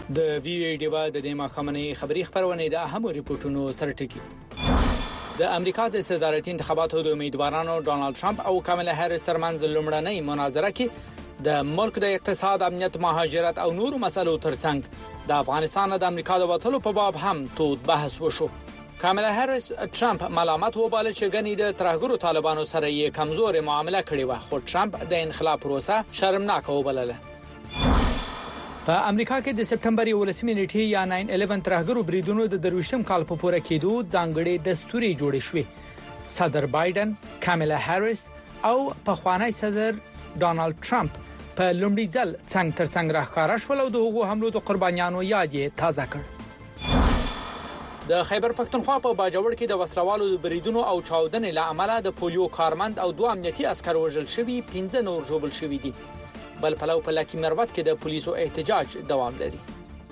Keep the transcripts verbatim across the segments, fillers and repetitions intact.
د وی وی ډیوا د دې مخامنې خبري خبرونه د اهمو ریپورتونو سره ټکی. د امریکا د صدارتي انتخاباتو د امیدوارانو ډونالد ترامپ او کاملا هریس ترمنځ لومړنۍ مناظره کې د ملک د اقتصاد، امنیت، مهاجرت او نورو مسلو ترڅنګ د افغانستان د امریکا د وټلو په باب هم تود بحث وشو. کاملا هریس ترامپ ملامت وباله چې غنی د ترهګرو طالبانو سره یې کمزورې معامله کړې و، خو ترامپ د انخلاء پروسه شرمناک وبلله. په امریکا کې د سپټمبر یولسمې نیټې یا ناین الیون ترهګرو بریدونو د درویشتم کال په پوره کېدو ځانګړي دستوري جوړې شوې. صدر بایدن، کاملا هریس او پخوانی صدر ډونالد ترامپ په لومړي ځل څنګ تر څنګ راښکاره شول او د هغو حملو د قربانیانو یاد یې تازه کړ. د خیبر پښتونخوا په باجوړ کې د وسلوالو د بریدونو او چاودنې له امله د پولیو کارمند او دوه امنیتي عسکر وژل شوي، پنځه نور ژوبل شوي دي. بل پلو په لکی مروت کې د پولیسو احتجاج دوام لري.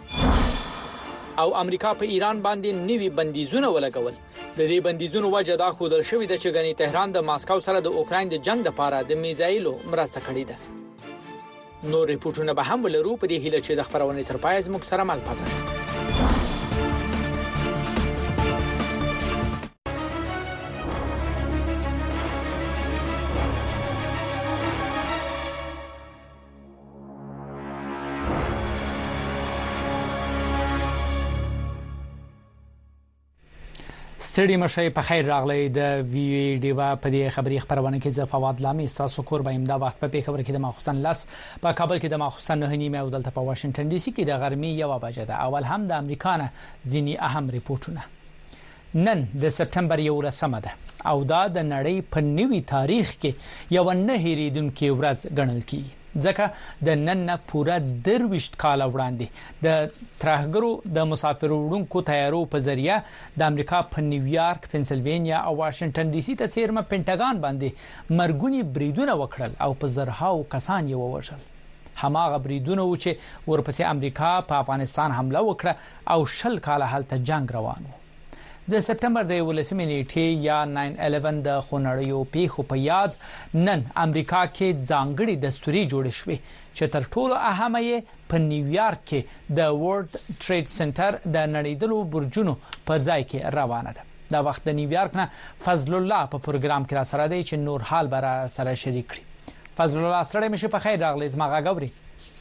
او امریکا په ایران باندې نوي بندیزونه ولګول. د دې بندیزونو وجه دا ښودل شوې ده چې غني تهران د ماسکو سره د اوکراین د جنگ لپاره د میزایلو مرسته کړې ده. نور ریپورتونه به هم ولرو په دې هیله چې د خبرونه تر پای زموږ سره مل پاتې شي. ستړي مشه په خیر راغلی. د وی وی ډیوا په دې خبري خبرونه کې ز فواد لامي تاسو کور به امدا وخت په خبره کې د ماخصن لاس په کابل کې د ماخصن نه نیمه او دلته په واشنگټن ډي سي کې د غرمې یو بجې ده. اول هم د امریکا نه ځینی اهم ریپورتونه. نن د سپټمبر یولسمه ده او دا د نړۍ په نوي تاریخ کې یو نه هېریدونکې ورځ ګڼل کیږي، ځکه د نن نه پوره درويشت کال وړاندې د ترهګرو د مسافر وړونکو تیارو په ذریعہ د امریکا په نیویارک، پنسلوانیا او واشنگټن ډي سي ته چیرمه پینټاګان باندې مرګونی بریدونه وکړل او په زرهاو کسان یې ووژل. هماغه بریدونه و چې ورپسې امریکا په افغانستان حمله وکړه او شل کاله هلته جنگ روان و. د سپټمبر د یولسمې نیټې یا ناین الیون د خونړیو پیښو په یاد نن امریکا کې ځانګړي دستوري جوړ شوې چې تر ټولو اهمه یې په نیویارک کې د ورلد ټریډ سنټر د نړیدلو برجونو په ځای کې روانه ده. دا وخت د نیویارک نه فضل الله په پروګرام کې را سره دی چې نور حال بر سره شریک کړي. فضل الله سره مشه په خیر راغلی. زما غاوري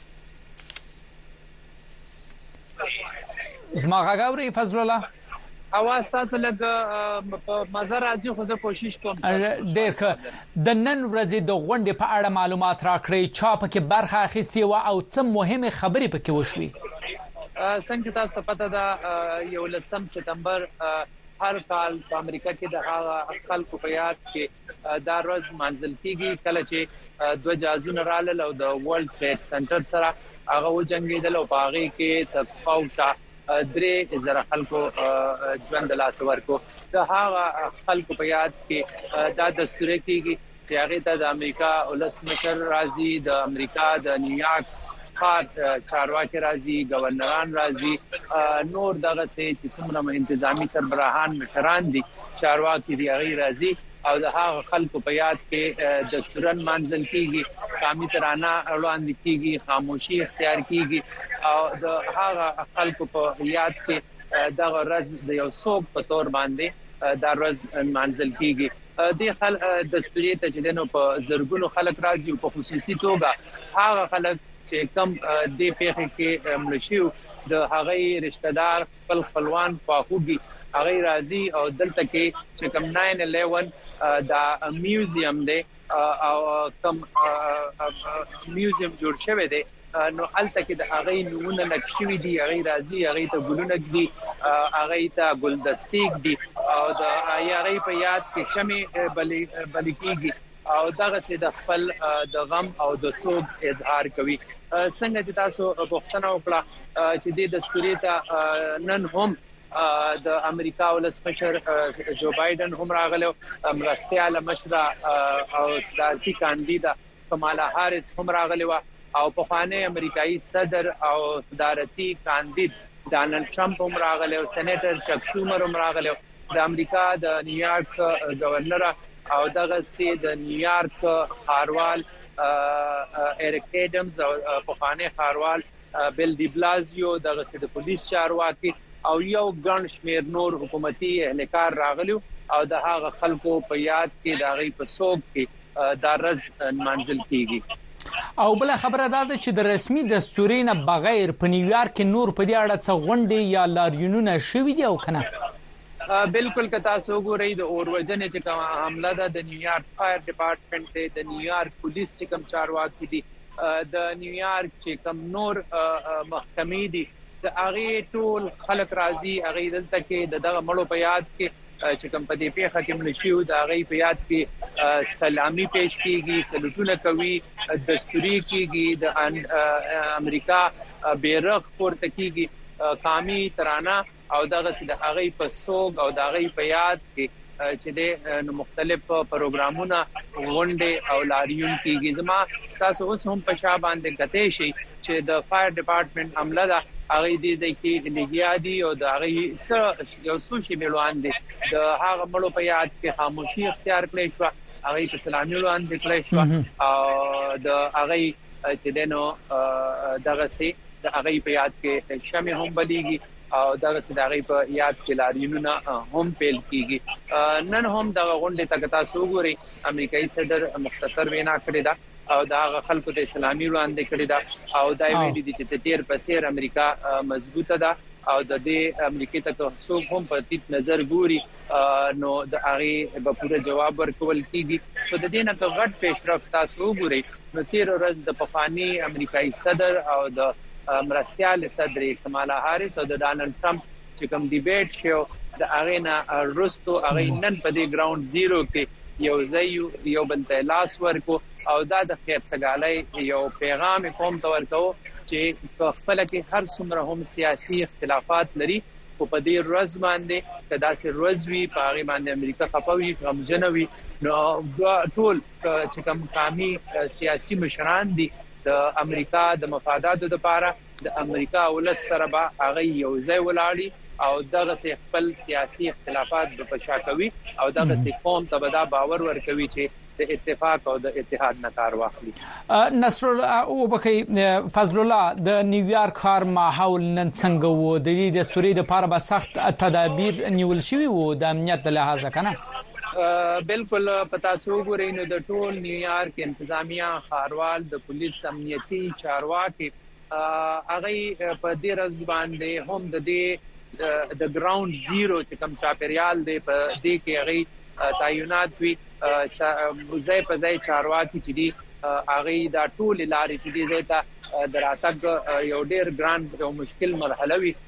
زما غاوري فضل الله اواز تاسو لګ په مزه راځي، خو زه کوشش کوم. ډېر ښه. د نن ورځې د غونډې په اړه معلومات راکړئ، چا پکې برخه اخیستې و او څه مهمه خبرې پکې وشوي. څنګه تاسو ته پته ده یولسم سپتمبر هر کال په امریکا کې د خلکو په یاد کې دا ورځ منځل کیږي کله چې دوه جهازونه رالل او د ورلد ټریډ سنټر سره هغه وجنګیدل او په هغه کې تفاوت درې زره خلکو ژوند لاس ورکو. د هغه خلکو په یاد کې دا دستور کېږي چې هغه ته د امریکا ولسمشر راځي، د امریکا د نیویارک خاص چارواکي راځي، گورنران راځي، نور دغه چې څومره انتظامی سربراهان مشران دي چارواکي دی هغه راځي او د هغه خلکو په یاد کې دستورن منځل کیږي، قومي ترانه وړاندې کیږي، خاموشي اختیار کیږي او د هغه خلکو په یاد کې دغه ورځ د یو څوک په تور باندې دا ورځ منځل کیږي. د خل دستوري ته چې دنو په زرګونو خلک راځي او په خصوصي توګه هغه خلک چې کم د پیښې کې ملشیو د هغه رشتہ دار خپل خپلوان پاخوږي هغه راځي او دلته کې چې کم ناین الیون دا میوزیم دی او کم میوزیم جوړ شوی دی نو الته کې د هغه نمونه نقشوي دي، هغه راځي، هغه ته ګلونه دي، هغه ته ګلدستیک دي او د هغه په یاد کې شمع بلې بلې کېږي او دغه چې د خپل د غم او د سوګ اظهار کوي. څنګه چې تاسو پوښتنه وکړه چې د دستوري ته نن هم د امریکا ولسمشر جو بایدن هم راغلو، مرستياله مشره او صدارتي کاندیدا کمالا هاریس هم راغلو او په خانه امریکایي صدر او صدارتي کاندید ډانلډ ټرمپ هم راغلو، سېنیټر چک شومر هم راغلو، د امریکا د نیویارک گورنر او دغه چې د نیویارک ښاروال ایرک ایډمز او په خانه ښاروال بل دی بلازیو دغه د پولیس چارواکي او یو ګڼ شمیر نور حکومتي اهلکار راغلو او د هغه خلکو په یاد کې د غي په سوق کې د رز منزل کیږي. او بل خبره ده چې د رسمي دستورینه بغیر په نیویارک کې نور په دې اړه څه غونډې یا لاریونونه شوي دي او کنه؟ بالکل که تاسو وګورئ د اوروجنې چې کوم حمله ده د نیویارک فایر ډپارټمنټ ته د نیویارک پولیس چې کوم چارواکي دي د نیویارک چې کوم نور محکمې دي د هغه ټول خلک راضي هغه دلته کې دغه مړو په یاد کې چې کوم په دې پیښه کې ملشیو د هغه په یاد کې سلامي پیش کیږي سلوټونه کوي دستوري کیږي د امریکا بیرغ پورته کیږي قومي ترانه او دغه د هغه په سوګ او د هغه په یاد کې چې د مختلف پروګرامونه غونډې او لاریون کیږي. زما تاسو اوس هم په شابه باندې کته شي چې د فایر ډپارټمنټ عمله ده هغه دې د کې لګیادي او د هغه یو سوشي ملوان دي د هغه مړو په یاد کې خاموشي اختیار کړی شو هغه په سلامي ملوان دي کړی شو او د هغه چې دنو دغه سي د هغه په یاد کې شمه هم بلیږي او دغه سداغي په یاد کې لاریونونه هم پیل کیږي. نن هم د غونډې تک تاسو وګورئ امریکایي صدر مختصر وینا کړې ده او دا خلکو ته اسلامي وړاندې کړې ده او دا ویلي دي چې تیر پسیر امریکا مضبوطه ده او د دې امریکای ته څوک هم په دې نظر ګوري نو د هغه په پوره جواب ورکول کیږي. په دې نه ته غټ پیشرفت تاسو وګورئ نو تیر ورځ د پخوانی امریکایي صدر او د مرستيال صدر کمالا هاریس او د ډانلډ ټرمپ چې کوم ډیبیټ شو د اغینا رستو اغی نن په دې ګراوند زیرو کې یو ځای یو بل ته لاس ورکو او دا د خیر تګالۍ یو پیغام کوم تور کو چې خپل کې هر څومره هم سیاسي اختلافات لري او په دې ورځ باندې کدا سي روزوي په هغه باندې امریکا خپوي غمجنوي نو ټول چې کوم قومي سیاسي مشران دي د امریکا د مفاداتو لپاره د امریکا ولس سره به هغه یو ځای ولاړی او دغه خپل سیاسي اختلافات په پشا کوي او دغه قوم ته به دا باور ورکوي چې د اتفاق او د اتحاد نه کار واخلي. نصر الله او بخي فضل الله د نیویارک ښار ماحول نن څنګه وو د دې د سوري د لپاره به سخت تدابیر نیول شوی وو د امنیت له لحاظه کنه؟ بالکل پتا سو غوړې نو د ټول نیویارک انتظامیه خاروال د پولیس امنیتي چارواکي هغه په دې ورځ باندې هم د دې د ګراوند زیرو چې کوم چاپریال دی په دې کې هغه تعینات وی ځای په ځای چارواکي چې دي هغه دا ټول لارې چې دي زیاته دراتګ یو ډیر ګران او مشکل مرحله وی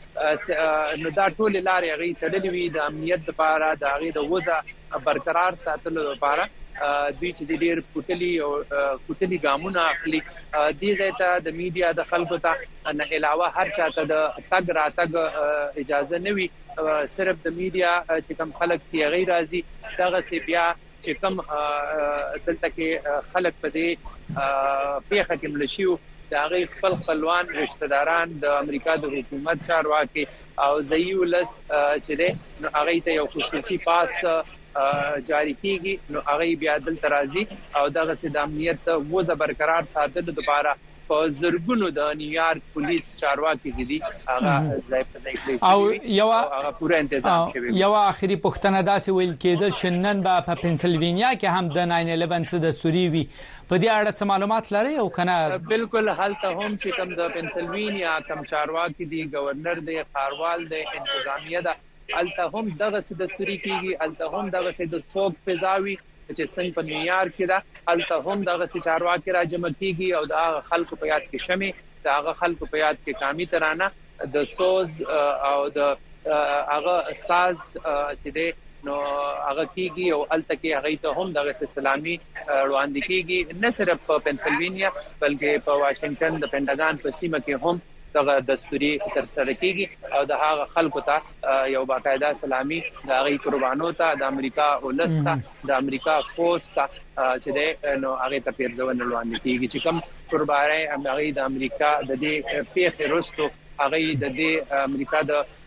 نو دا ټول لارې هغه تړلې وي د امنیت لپاره د هغه د وضع برقرار ساتلو لپاره دوی چې ډیر کوټلي او کوټلي ګامونه اخلي دې زیاته د میډیا د خلکو ته نه علاوه هر چاته د تګ راتګ اجازه نه وي صرف د میډیا چې کوم خلک کې غیر راضي دغه سی بیا چې کوم دلته کې خلک په دې پیښه کې ملشیو د هغه خپل خپلوان رشتہ داران د امریکا د حکومت چارواکي او زیولس چې ده نو هغه ته یو خصوصي پاس جاری کیږي نو هغه بیا دل ترازی او دغه د امنیت وضع برقرار ساتلو لپاره په زرګونو د نیویارک پولیس چارواکي دي هغه ځای په ځای کې او یو هغه پوره تنظیم شوی یو اخري پښتنه داسې ویل کېدل چې نن په پنسلوانیا کې هم د ناین الیون څخه د سوري وی په دې اړه څه معلومات لري او کنه؟ بالکل هلته هم چې کوم د پنسلوانیا کوم چارواکي دي گورنر دی خاروال دی انتظامیه ده هلته هم دغه د سوري کېږي هلته هم دغه د څوک فضاوي چې څنګه په نیویارک کې دا هلته هم دغه چارواکي راجمع کیږي او د خلکو په یاد کې شمه د خلکو په یاد کې قومي ترانه د سوز او د هغه ساز چې د نو هغه کیږي او هلته کې هغه ته هم دغه اسلامي وړاندې کیږي نه صرف په پنسلوانیا بلکې په واشنگټن د پینټاګان په سیمه کې هم دغه دستوري تر سره کیږي او د هغه خلکو ته یو باقاعده سلامي د هغه قربانو ته د امریکا ولسته د امریکا فوسته چې د نو هغه ته پیرځون وړاندې کیږي چې کوم قرباني هغه د امریکا د دې پیښې وروسته هغه د دې امریکا د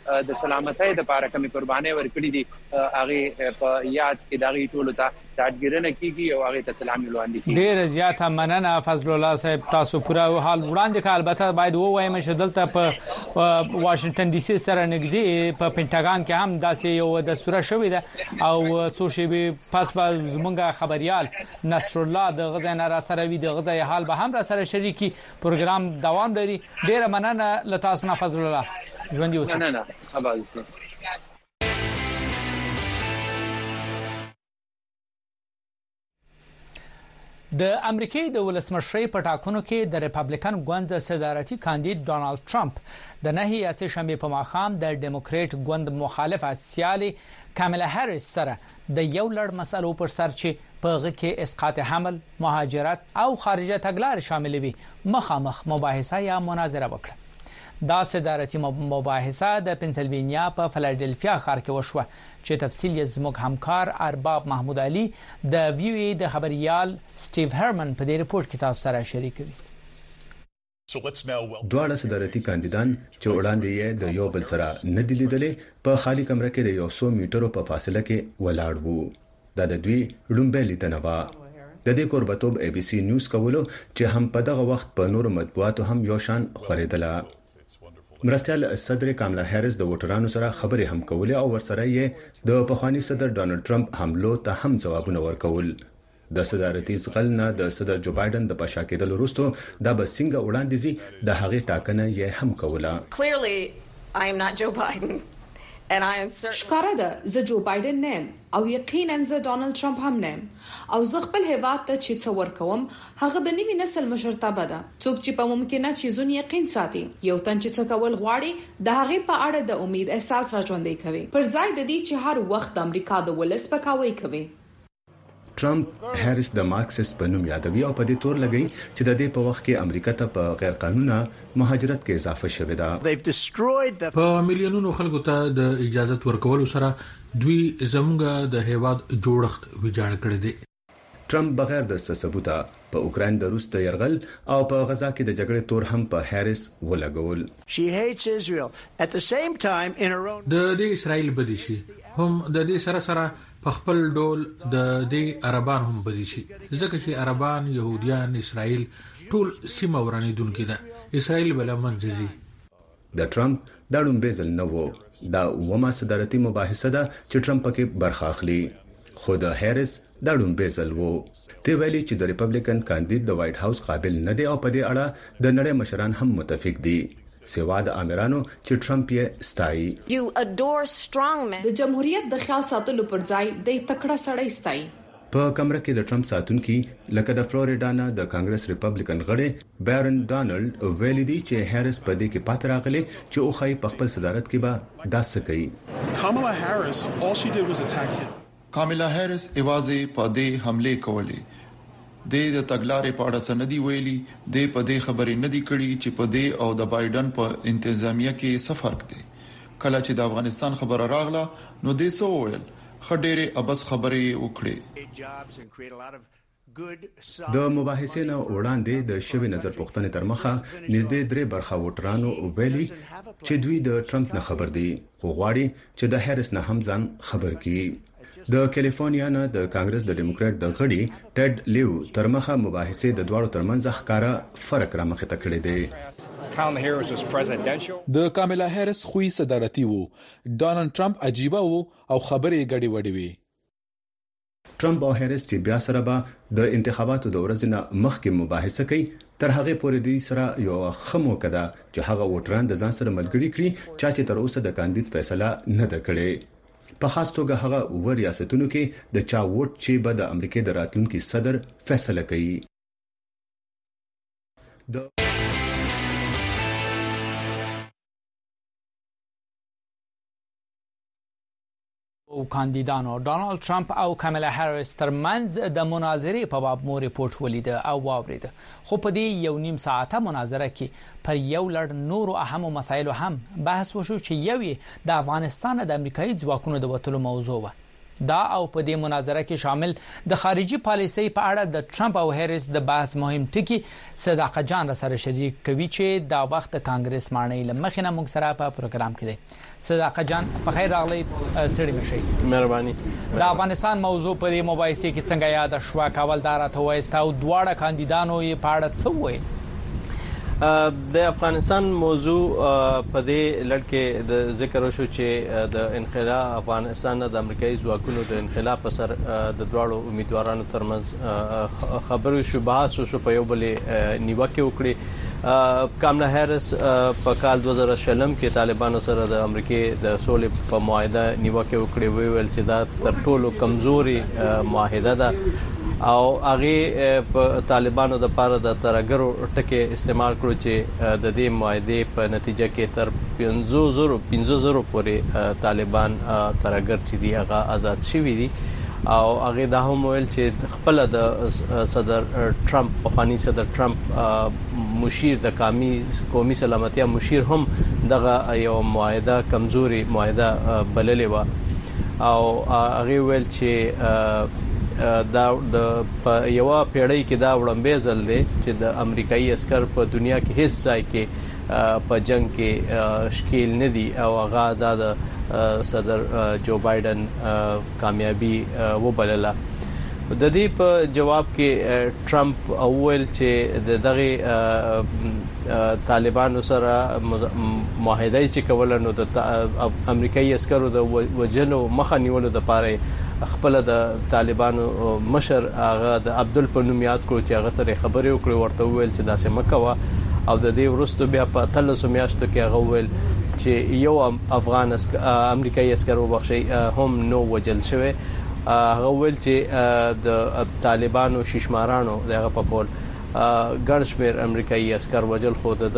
د سلامتۍ لپاره کومې قربانۍ ورکړي دي هغه په یاد کې دغه ټولو ته تاډګرنه کیږي او هغه ته سلام وړاندې کیږي. ډیر زیاته مننه فضل الله صاحب، تاسو پوره حال وړاندې کړ. البته باید ووایم چې دلته په واشنگټن ډي سي سره نږدې په پینټاګان کې هم داسې یو دستور شوی ده او څو شی پس به زمونږ خبريال نصر الله د غزا نه را سره وی د غزا حال به هم را سره شریکي پروګرام دوام لري. ډیر مننه ل تاسو نه فضل الله، ژوند یو. نه نه اباظ. د امریکای د ولسمشرۍ په ټاکنو کې د ریپابلیکن ګوند صدارتي کاندید ډونالد ټرمپ د نهي اسې شنبه په ماښام د ډیموکریټ ګوند مخالفه سیالي کاملا هریس سره د یو لړ مسلو پر سر چې په غږ کې اسقاط حمل، مهاجرت او خارجه تګلارې شامل وي مخامخ مباحثه یا مناظره وکړه. دا صدارتي مباحثه د پنسلوانیا په فلادلفیا ښار کې وشوه چې تفصیل یې زموږ همکار ارباب محمود علي د وی ای د خبريال سټیو هرمن په دې ریپورت کې تاسو سره شریک کړي. دواړه صدارتي کاندیدان چې وړاندې یې د یو بل سره نه دي لیدلې په خالي کمره کې د یو سو میټرو په فاصله کې ولاړ وو. دا د دوی لومبه لیدنه و. د دې کوربتوب ای بي سي نیوز کولو چې هم په دغه وخت په نورو مطبوعاتو هم یو شان خورېدله. مرستيال صدر کاملا هریس د ووټرانو سره خبرې هم کولې او ورسره یې د پخوانی صدر ډونالد ټرمپ حملو ته هم ځوابونه ورکول. د صدارتي ځغل نه د صدر جو بایدن د پاشا کېدل وروسته د بسنګ وړاندې زی د هغې ټاکنه یې هم کوله. Clearly I am not Joe Biden and I am certain ښکارا ده زه جو بایدن نیم او یقینا زه ډونالد ټرمپ هم نیم او زه خپل هیواد ته چې څور کوم هغه د نوي نسل مشرتابه ده څوک چې په ممکنه چیزونو یقین ساتي یو تن چې څه کول غواړي د هغه په اړه د امید احساس راځوندې کوي پر ځای د دې چې هر وخت د امریکا د ولس پکاوي کوي. ټرمپ هریس د مارکسست په نوم یادوي او په دې تور لګي چې د دې په وخت کې امریکا ته په غیر قانوني مهاجرت کې اضافه شوې ده. په میلیونونو خلکو ته د اجازه ورکولو سره دوی زموږ د هیواد جوړښت ویجاړ کړی دی. ټرمپ بغیر د ثبوته په اوکرين د روس د يرغل او په غزا کې د جګړې تور هم په هریس ولګول. د دې اسرائیل بدی شي هم د دې سره سره په خپل ډول د دې عربان هم بدی شي ځکه چې عربان، يهوديان، اسرائیل ټول سیمه ورانیدونکي ده. اسرائیل بل منځي. د ټرمپ دا لومبه ځل نه وو. دا ومه صدارتي مباحثه ده چې ټرمپ کې برخه اخلي. خو د هریس دا لومبه ځل وو. دی ویلي چې د ریپبلیکن کاندید د وایټ هاوس قابل نه دی او په دې اړه د نړۍ مشران هم متفق دي. سوا د امرانو چې ټرمپ یې ستایي. You adore strongmen. د جمهوریت د خیال ساتلو پر ځای د تکړه سړی ستایي. په کمره کې د ټرمپ ساتونکي لکه د فلوریډا نه د کانګرس ریپبلیکن غړي بیرن ډانلډ ویلي دي چې هریس په دې کې پات راغلي چې او خای په خپل صدارت کې به داسې کوي. Kamala Harris all she did was attack him. کاملا هریس ایوازې په دې حمله کولې. د د تګلارې په اړه سندي ویلي د په دې خبرې ندي کړي چې په دې او د بایدن په انتظامیه کې څه فرق دی. کله چې د افغانستان خبره راغله نو د سو ویل خډېره ابس خبرې وکړي. د مباحثې نه وړاندې د شوی نظر پوښتنې تر مخه نږدې درې برخه ووټرانو ویلي چې دوی د ټرمپ نه خبر دي خو غواړي چې د هریس نه هم ځان خبر کړي. د کالیفورنیا نه د کانګرس د ډیموکرات د غړي ټیډ لیو تر مخه مباحثې د دواړو ترمنځ ښکارا فرق را مخې ته کړی دی. د کاملا هریس خوې صدارتي وو، ډونالد ټرمپ عجیبه وو او خبرې ګډې وډې وي. ټرمپ او هریس چې بیا سره به د انتخاباتو د ورځې نه مخکې مباحثه کوي تر هغه پورې دوی سره یو خمو کده چې هغه ووټران د ځان سره ملګري کړي چې تر اوسه د کاندید فیصله نه ده کړې. په خاص توګه هغه و ریاستونو کې د چا ووټ چې به د امریکای د راتلونکي صدر فیصله کوي. د او کاندیدانو ډونالد ټرمپ او کاملا هریس ترمنځ د مناظرې په باب مو ریپورت ولید او واورید. خو په دې یو نیم ساعته مناظره کې پر یو لړ نورو اهمو مسایلو هم بحث وشو چې یوې د افغانستان د امریکایي ځواکونو د وټلو موضوع و. دا او په دې مناظره کې شامل د خارجي پالیسۍ په اړه د ټرمپ او هریس د بحث مهم ټکی صداقت جان سره شریک کوي چې دا وخت د کانګرس مانۍ لمخینه موږ سره په پروګرام کې دی. صداقت جان په خیر راغلی سړي مشي. مهرباني. د افغانستان موضوع په دې مباحثه کې څنګه یاد شو کول دار ته وایستا او دواړه کاندیدانو یې په اړه څه وایي؟ د افغانستان موضوع په دې لړ کې د ذکر وشو چې د انقلاب افغانستان د امریکایي ځواکونو د انقلاب پر سر د دواړو امیدوارانو ترمنځ خبرو شو بحث شو په یو بل نیوکه وکړي. کاملا هریس په کال دوه زره شلم کې طالبانو سره د امریکای د سولې په معاهده نیوکه وکړي ویل چې دا تر ټولو کمزوري معاهده ده او هغه په طالبانو د پاره د ترګرو ټکي استعمال کړو چې د دې معاهده په نتیجه کې تر پنځه زره پورې طالبان ترګر چې دی هغه آزاد شوي دي او هغه دا هم ویل چې خپل د صدر ټرمپ په فانی صدر ټرمپ مشیر د قومي قومي سلامتیا مشیر هم دغه یو معاهده کمزوري معاهده بللې و او هغه ویل چې دا د یو پیړۍ کې دا وړاندې ځل دی چې د امریکایي عسكر په دنیا کې هیڅ ځای کې په جنگ کې شکیل نه دي او هغه د صدر جو بایدن کامیابی وبلله. د دې په جواب کې ټرمپ اول چې دغه طالبانو سره معاهده چې کول نو د امریکایي عسکرو د وجلو مخه نیولو د پاره خپل د طالبانو مشر هغه د عبدل په نوم یاد کړو چې هغه سره خبرې وکړي ورته ویل چې داسې مکوه او د دې ورستو بیا په تلسو میاشتو کې هغه ویل چې یو افغان امریکایي عسكر وبخشي هم نو وجل شوی. هغه ویل چې د طالبانو ششمارانو دغه په کول ګڼشمیر امریکایي عسكر وجل خو د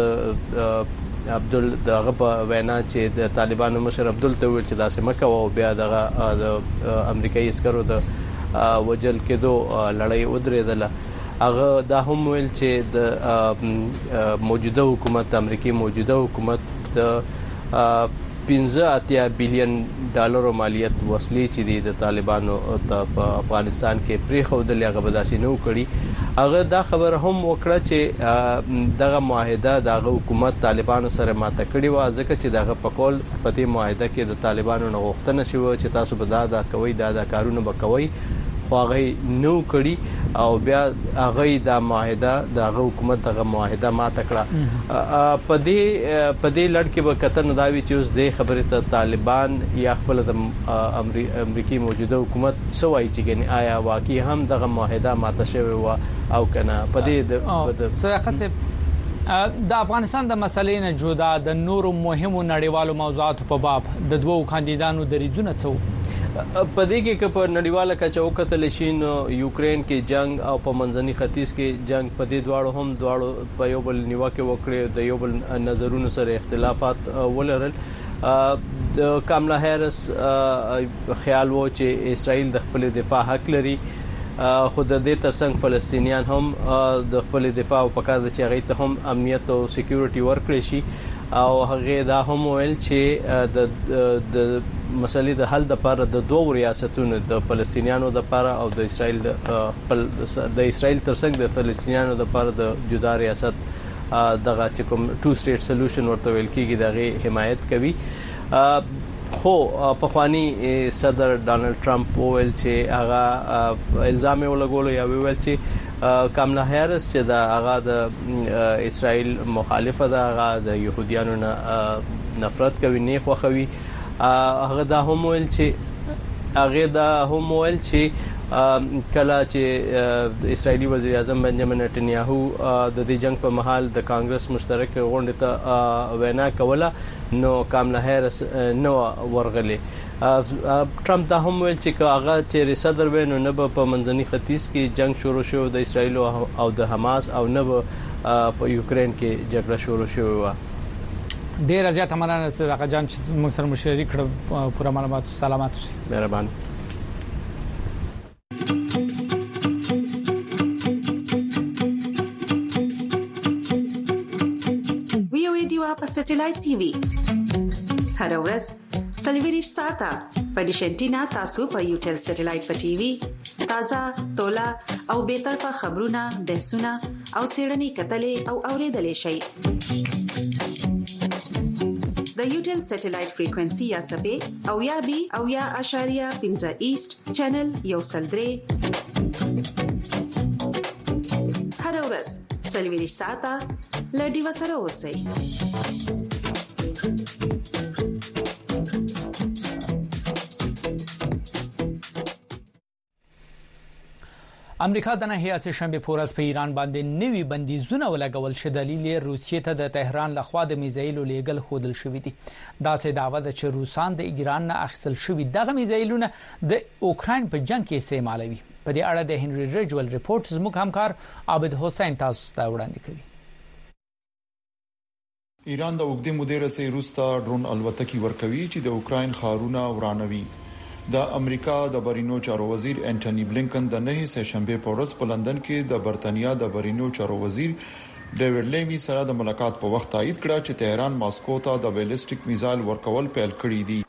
عبدل دغه په وینا چې د طالبانو مشر عبدل ته ویل چې داسې مکه او بیا دغه د امریکایي عسكرو د وجل کېدو لړۍ ودرېدله. هغه دا هم ویل چې د موجوده حکومت امریکای موجوده حکومت د پنځه اتیا بلین ډالر مالیت وسلې چې دي د طالبانو په افغانستان کې پری خو د لغه بداسي نو کړي. هغه دا خبر هم وکړه چې دغه معاهده د حکومت طالبانو سره ماته کړي و ځکه چې دغه په کول په دې معاهده کې د طالبانو نه غوښتنه شوه چې تاسو به دا د کوي دا د کارونه وکوي خو هغه نو کړي او بیا هغه د معاهده د حکومت دغه معاهده ماته کړه. په دې په دې لړ کې به کتن داوی چې اوس د خبره ته طالبان یا خپل د امریکای موجوده حکومت سوای چې ګنې آیا واقعي هم دغه معاهده ماته شوی و او کنه. په دې د صداقت د افغانستان د مسلې نه جدا د نورو مهمو نړیوالو موضوعاتو په باب د دوو کاندیدانو دریځونه څه په دې کې په نړیواله کچه وکتل شي نو یوکرين کې جنگ او په منځني ختیځ کې جنگ په دې دواړو هم دواړو په یو بل نیوکه وکړي د یو بل نظرونو سره اختلافات ولرل. د کاملا هریس خیال وو چې اسرائیل د خپل دفاع حق لري خو د دې ترڅنګ فلسطینیان هم د خپل دفاع او په کار چې هغه ته هم امنیت او سکیورټي ورکړي شي او هغه دا هم ویل چې د د مسلې د حل د لپاره د دوه ریاستونو د فلسطینیانو د لپاره او د اسرائیل د د اسرائیل ترڅنګ د فلسطینیانو د لپاره د جدا ریاست دغه چې کوم ټو سټیټ سولوشن ورته ویل کیږي دغه حمایت کوي. خو په خواني صدر ډانلډ ټرمپ ویل چې هغه الزام ولګول یا ویل چې کاملا هریس چې دا هغه د اسرائیل مخالفه ده هغه د يهوديانو نه نفرت کوي نه خوخوي. هغه دا هم ویل چې هغه دا هم ویل چې کله چې د اسرایلی وزیر اعظم بنجامین نتنیاهو د دې جنگ په محل د کانګرس مشترک غونډه ته وینا کوله نو کاملا هریس نو ورغلي. ټرمپ دا هم ویل چې هغه چې صدر وینو نه په منځني ختیځ کې جنگ شروع شو د اسرایل او د حماس او نه په یوکرين کې جګړه شروع شوه و. ډیر زیات مننه صداقت جان چې موږ سره مشارکت کړ. پوره معلومات سلامات اوسئ. مهربان. وی او ای ډیوا په سټلایټ ټي وي هر ورځ سلیویریش ساته په ډیشنټینا تاسو په یوټل سټلایټ په ټي وي تازه تولا او به طرفه خبرونه بحثونه او سیړنی کتلې او اوریدلې شي د یوټل سټلایټ فریکوئنسي یا سبې او یا بي او یا اشاریه پنځه ایست چینل یو سلدري هر ورځ سلوي ساته لډي وسره اوسئ. امریکا د نهه سه شنبه پورز په ایران باندې نوي بندیزونه ولګول چې دلیل روسیې ته د تهران لخوا د میزایلو لیګل خودل شوې دي. دا سه داوا د چې روسان د ایران نه اخیستل شوې دغه میزایلونه د اوکراین په جنگ کې استعمالوي. په دې اړه د هنري ریجول ریپورت زموږ همکار عابد حسین تاسو ته وړاندې کوي. ایران د وګړي مدیر سي روستا ډرون الوتکې ورکوي چې د اوکراین خارونه ورانوي. د امریکا د برینو چارو وزیر انټونی بلینکن د نهه سه شنبه په ورځ په لندن کې د برتانیا د برینو چارو وزیر ډیوډ لیمی سره د ملاقات په وخت تایید کړ چې تهران ماسکو ته د بیلسټیک میزایل ورکول پیل کړی دي.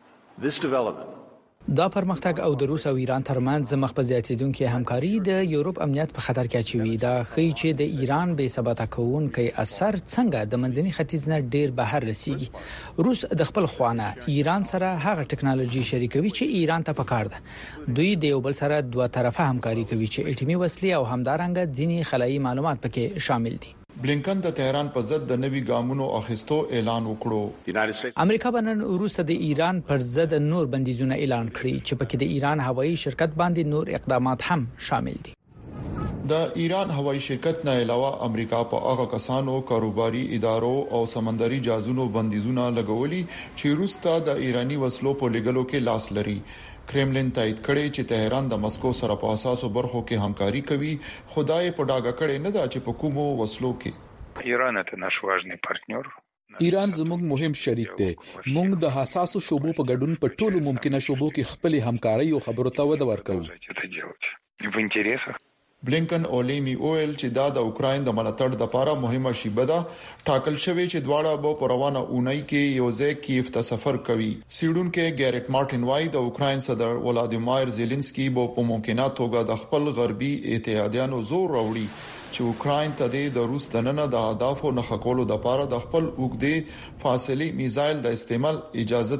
دا پرمختګ او د روس او ایران ترمنځ مخ په زیاتیدونکو همکاري د یورپ امنیت په خطر کې اچوي. دا خي چې د ایران به ثبات کوونکي اثر څنګه د منځني ختیځ نه ډیر بهر رسیږي. روس د خپل خوانه ایران سره هغه ټکنالوژي شریکوي چې ایران ته پکار ده. دوی د یو بل سره دوه طرفه همکاري کوي چې اټومي وسلې او همدارنګه ځینی خلایي معلومات پکې شامل دي. بلینکن د تهران په ضد د نوي ګامونو اخیستو اعلان وکړو. امریکا بنن روس د ایران پر ضد نور بندیزونه اعلان کړی چې پکې د ایران هوایي شرکت باندې نور اقدامات هم شامل دي. د ایران هوایي شرکت نه علاوه امریکا په هغه کسانو کاروباري ادارو او سمندري جازونو بندیزونه لګولي چې روس ته د ایرانی وسلو په لګلو کې لاس لري. کرملین تایید کړي چې تهران د مسکو سره په اساسو برخو کې همکاري کوي. خدای په ډاګه کړي نه دا چې په کومو وسلو کې. ایران ته نش واجنی پارتنر. ایران زموږ مهم شریک دی. موږ د حساسو شوبو په ګډون په ټولو ممکنه شوبو کې خپل همکاري او خبرو ته وده ورکوو. په انټریسه بلینکن او لیمی اویل چې دا د اوکراین د ملاتړ لپاره مهمه شیبه ده. ټاکل شوی چې دواړه به په روانه اونۍ کې یو ځای کیف ته سفر کوي. سیډونکو ګیریټ مارټین وای د اوکراین صدر ولادیمیر زيلنسکي به په ممکنه توګه د خپل غربي اتحادیانو زور راوړي چې اوکراین ته د روس د نن د اهدافو نه خکولو د لپاره د خپل اوګدي فاصله میزایل د استعمال اجازه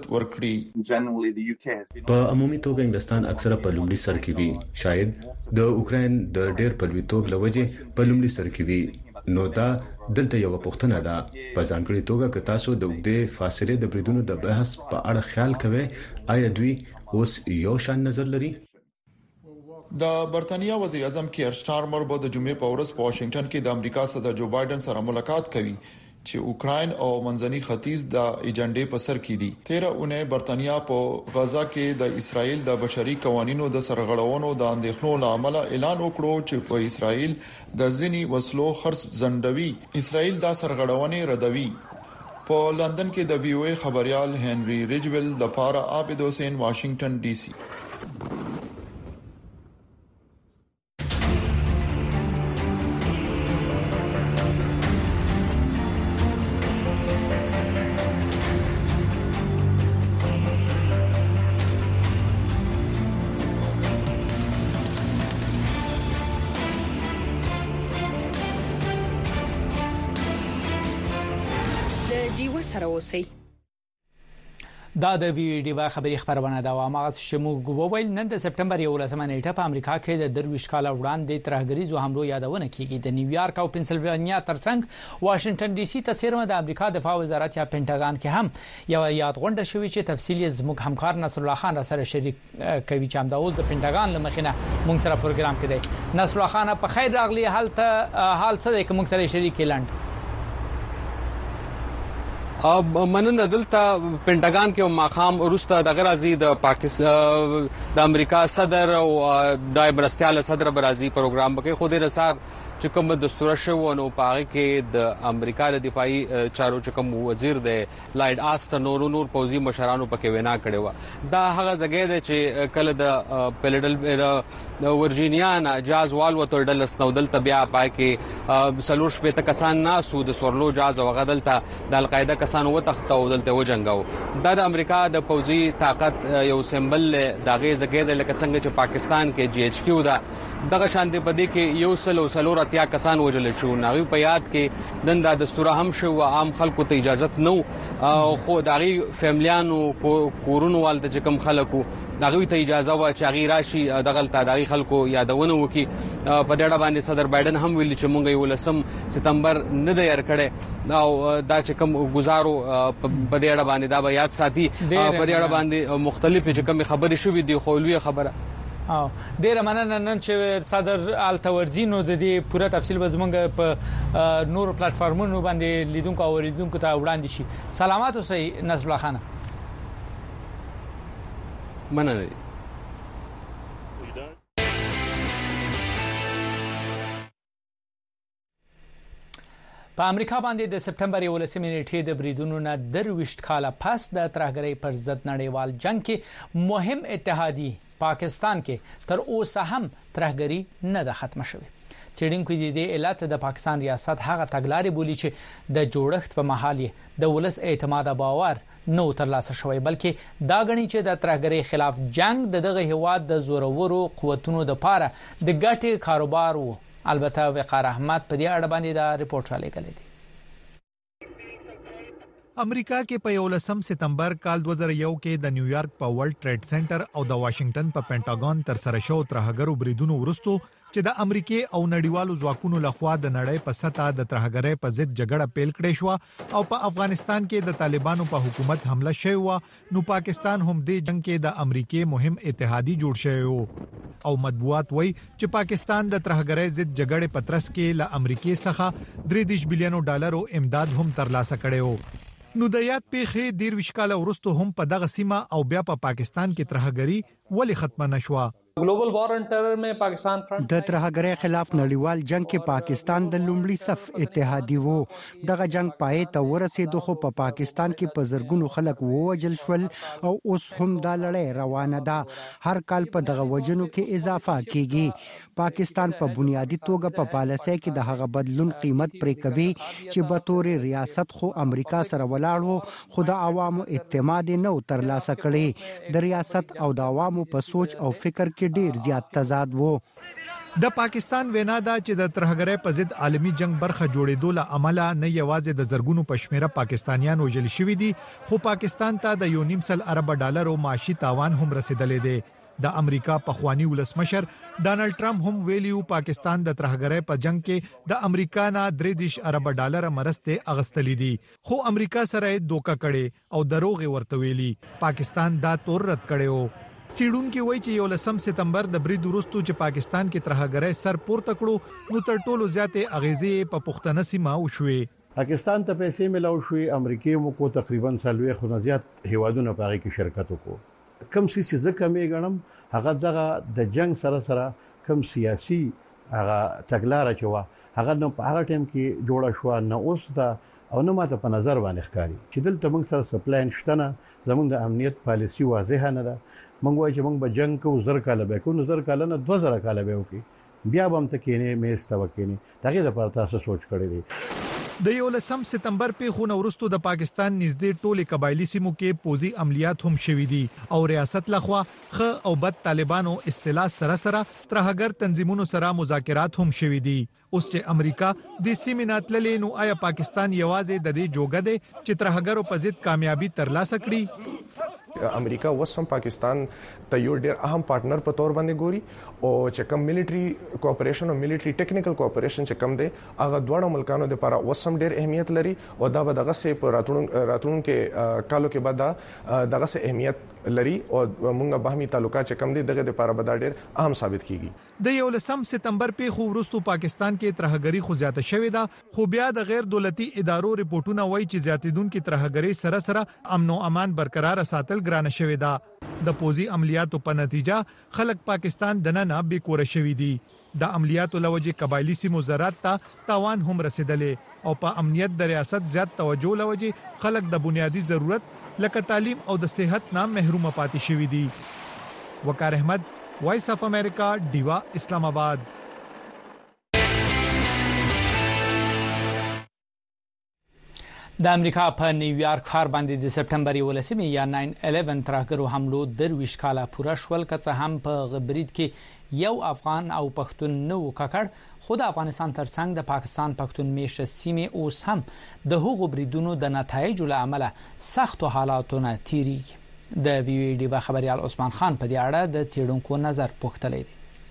ورکړي. په عمومي توګه انګلستان اکثره په لومړي سر کې وي. شاید د اوکراین د ډېر پلویتوب لوجه په لومړي سر کې وي. نو دا دلته یو پوښتنه ده. په ځانګړي توګه که تاسو د اوګدي فاصله د بریدونو د بحث په اړه خیال کوئ، آیا دوی اوس یو شان نظر لري؟ د برتانیا وزیر اعظم کیر سټارمر به د جمعې په ورځ په واشنگټن کې د امریکا صدر جو بایدن سره ملاقات کوي چې اوکراین او منځني ختیځ د ایجنډې په سر کې دي. تیرا اونۍ برتانیا په غزا کې د اسرائیل د بشري قوانینو د سرغړونو د اندېښنو لامل اعلان وکړو چې په اسرائیل د ځینی وسلو خرڅ ځنډوي. اسرائیل دا سرغړونې ردوي. په لندن کې د وی او ای خبريال هنري ریجول د پاره عابد حسین واشنگټن ډي سي. دا د ویډیو خبري خبرونه دا و ما چې موږ وویل نن د سپټمبر یولسمه نیټه په امریکا کې د درویش کال وړاندې ترهګریزو حملو یادونه کیږي. د نیویارک او پنسلوانیا ترڅنګ واشنگټن ډي سي ته څیرمه د امریکا دفاع وزارت یا پینټاګان کې هم یو یاد غونډه شوې چې تفصیل زموږ همکار نصر الله خان سره شریک کوي چې هم د اوس د پینټاګان لمخینه موږ سره پروګرام کې دی. نصر الله خان په خیر راغلی. حالت حال څه دی چې موږ سره شریک کلاند؟ اب مننه دلته پینټاګان کې ماخام وروسته د غرازي د پاکستان د امریکا صدر او دای برستیاله صدر برازي پروګرام کې خو د رسار چې کوم دستور شو نو پاره کې د امریکا د دفاعي چارو چې کوم وزیر دی لایډ آسټن نور نور پوزي مشرانو پکې وینا کړې و دا هغه ځای دی چې کله د پیلډل د ورجینیا نه جاز وال وتر ډلس نو دلته بیا پای کې سلور شپه ته کسان ناسو د سورلو جاز او غدلته د القاعده کسان و تخته او دلته وجنګاو دا د امریکا د پوزي طاقت یو سمبل د غي ځای دی لکه څنګه چې پاکستان کې جی ایچ کیو دا دغه شانتي پدې کې یو سلو سلور اتیا کسان وجل شو ناوی په یاد کې نن دا دستور هم شو عام خلکو ته اجازه نو خو دغه فیملیانو کورونو والته چې کم خلکو دغه ته اجازه و چې غیر راشي دغه دغه خلکو یادونه وکي په دې اړه باندې صدر بایدن هم ویلي چې مونږ یو لسم ستمبر نه د یار کړي او دا چې کم گزارو په دې اړه باندې دا به یاد ساتي په دې اړه باندې مختلف چې کم خبرې شوې دي خو لوی خبره او ډیره مننه نن چې صدر التورزینو د دې پوره تفصیل به زمونږ په نور پلیټ فارمونو باندې لیدونکو او لیدونکو ته وړاندې شي. سلامات اوسئ نصر الله خان. مننه. په امریکا باندې د سپټمبر یولسمې نیټې د بریدونو نه درويشت کاله پس د ترهګرۍ پر ضد نړیوال جنگ کې مهم اتحادی پاکستان کې تر اوسه هم ترهګری نه ده ختمه شوې. چېډینکو د دې علت د پاکستان ریاست هغه تګلارې بولی چې د جوړښت په محل د ولس اعتماد او باور نو ترلاسه شوی بلکې دا غني چې د ترهګری خلاف جنگ دغه هواد د زورورو قوتونو د پاره د ګټې کاروبار وو. البته وقار احمد په دې اړه باندې دا ریپورت را لګلې دي. امریکا کې په یولسم ستمبر کال دو هزار یو کې د نیویارک په ورلد ټریډ سنټر او د واشنگټن په پینټاګون تر سره شو ترهګرو بریدونو ورستو چې د امریکای او نړیوالو ځواکونو لخوا د نړۍ په سطح د ترهګرۍ په ضد جګړه پیل کړې شو او په افغانستان کې د طالبانو په حکومت حمله شوی و نو پاکستان هم د جنگ کې د امریکای مهم اتحادی جوړ شوی و او مطبوعات وایي چې پاکستان د ترهګرۍ ضد جګړې په ترڅ کې له امریکای څخه درې دېرش بلینو ډالرو امداد هم ترلاسه کړي وو. نو د یاد پیښې ډیر وشکاله ورستو هم په دغه سیمه او بیا په پا پاکستان کې ترهګری ولې ختمه نشوه. Global war on terror में Pakistan front د ترهګرۍ خلاف نړیوال جنگ کې پاکستان د لومړي صف اتحادی وو. دغه جنگ پای ته ورسېدو خو په پا پاکستان کې په زرګونو خلک ووجل شول او اوس هم دا لړۍ روانه ده. هر کال په دغه وجنو کې اضافه کیږي. پاکستان په پا بنیادی توګه په پا پالیسۍ کې د هغه بدلون قیمت پرې کوي چې به تور ریاست خو امریکا سره ولاړ وو خو د عوامو اعتماد نه ترلاسه کړي. د ریاست او د عوامو په سوچ او فکر کې ډیر زیات تضاد وو. د پاکستان وینا دا چې د ترهګرۍ په ضد عالمی جنگ برخه جوړېدو له عمله نه یوازې د زرګونو پښمیره پاکستانیان وژل شوي دي خو پاکستان ته د یو نیم سل ارب ډالرو معاشي تاوان هم رسیدلې دی. د امریکا پخوانی ولسمشر ډانلډ ټرمپ هم ویلیو پاکستان د ترهګرۍ په جنگ کې د امریکا نه درې دېرش ارب ډالر مرسته اغستلې دي خو امریکا سره دوکه کړي او دروغ ورته ویلي. پاکستان دا تور رد کړي. سیډونکو وایي چې یو لسم ستمبر د برید وروسته چې پاکستان کې ترهګرۍ سر پورته کړو نو تر ټولو زیاتې اغیزې په پښتنه سیمه وشوې. پاکستان ته پیسې ملاو شوې امریکای مو کو تقریبا سلوي خو زیات هیوادونو په کې شرکت وکړو. کم څه چې زکه می غنم هغه ځغه د جنگ سره سره کم سیاسي هغه تګلارې چې هغه نو په هغه ټیم کې جوړه شو نه اوس دا او نه ماته په نظر باندې ښکاری چې دلته موږ سره سپلاین شته نه زموږ د امنیت پالیسی واضح نه ده. موږ وایو چې موږ به جنگ کو زر کاله به کو نو زر کاله نه دوه زره کاله به وکي بیا به هم تکینه مېز تا وکینی دغه د پاره تاسو سوچ کړی دی. د یو لسم ستمبر په خونه ورستو د پاکستان نږدې ټوله قبایلی سیمو کې پوزي عملیات هم شوې دي او ریاست لخوا خ او بد طالبانو اصطلاح سره سره ترهګر تنظیمونو سره مذاکرات هم شوې دي. اوس چې امریکا د سیمینات للی نو آیا پاکستان یوازې د دې جوګه دی چې ترهګرو په ضد کامیابی ترلاسه کړي. امریکا وسم پاکستان ته یو ډیر اهم پارټنر په تور باندې ګوري او چې کوم ملټری کوآپریشن او ملټری ټیکنیکل کوآپریشن چې کوم دی هغه دواړو ملکانو لپاره وسم ډیر اهمیت لري او دا به دغه سه په راتلون راتلون کې کالو کې بعد دغه سه اهمیت لري او موږ باهمي تعلقات چې کم دي دغه د لپاره به ډېر اهم ثابت کیږي. د یولسم سپتمبر په خو ورستو پاکستان کې ترهګری خو زیاته شوې ده، خو بیا د غیر دولتي ادارو ریپورتونه وایي چې زیاتیدونکو ترهګری سره سره امن او امان برقرار ساتل ګرانه شوې ده. د پوزي عملیاتو په نتیجه خلک پاکستان دننه بې کور شوي دي. د عملیاتو لوجه قبایلی سیمو زراعت ته تاوان هم رسیدلې او په امنیت د ریاست زیات توجه لوجه خلک د بنیادی ضرورت لکه تعلیم او د صحت نه محروم پاتې شوي دي. وقار احمد، وایس اف امریکا، ډیوا، اسلام آباد. د امریکا په نیویارک ښار باندې د سپټمبر یولسمې یا ناین الیون ترهګرو حملو درویش کاله پوره شول، که څه هم په غبرید کې یو افغان او پښتون نو ککړ، خو د افغانستان ترڅنګ د پاکستان پښتون میشته سیمې اوس هم د هغو بریدونو د نتایجو له امله سختو حالاتو نه تیریږي. د وی وی ډیوا خبريال عثمان خان په دې اړه د څېړونکو نظر پوښتلی دی.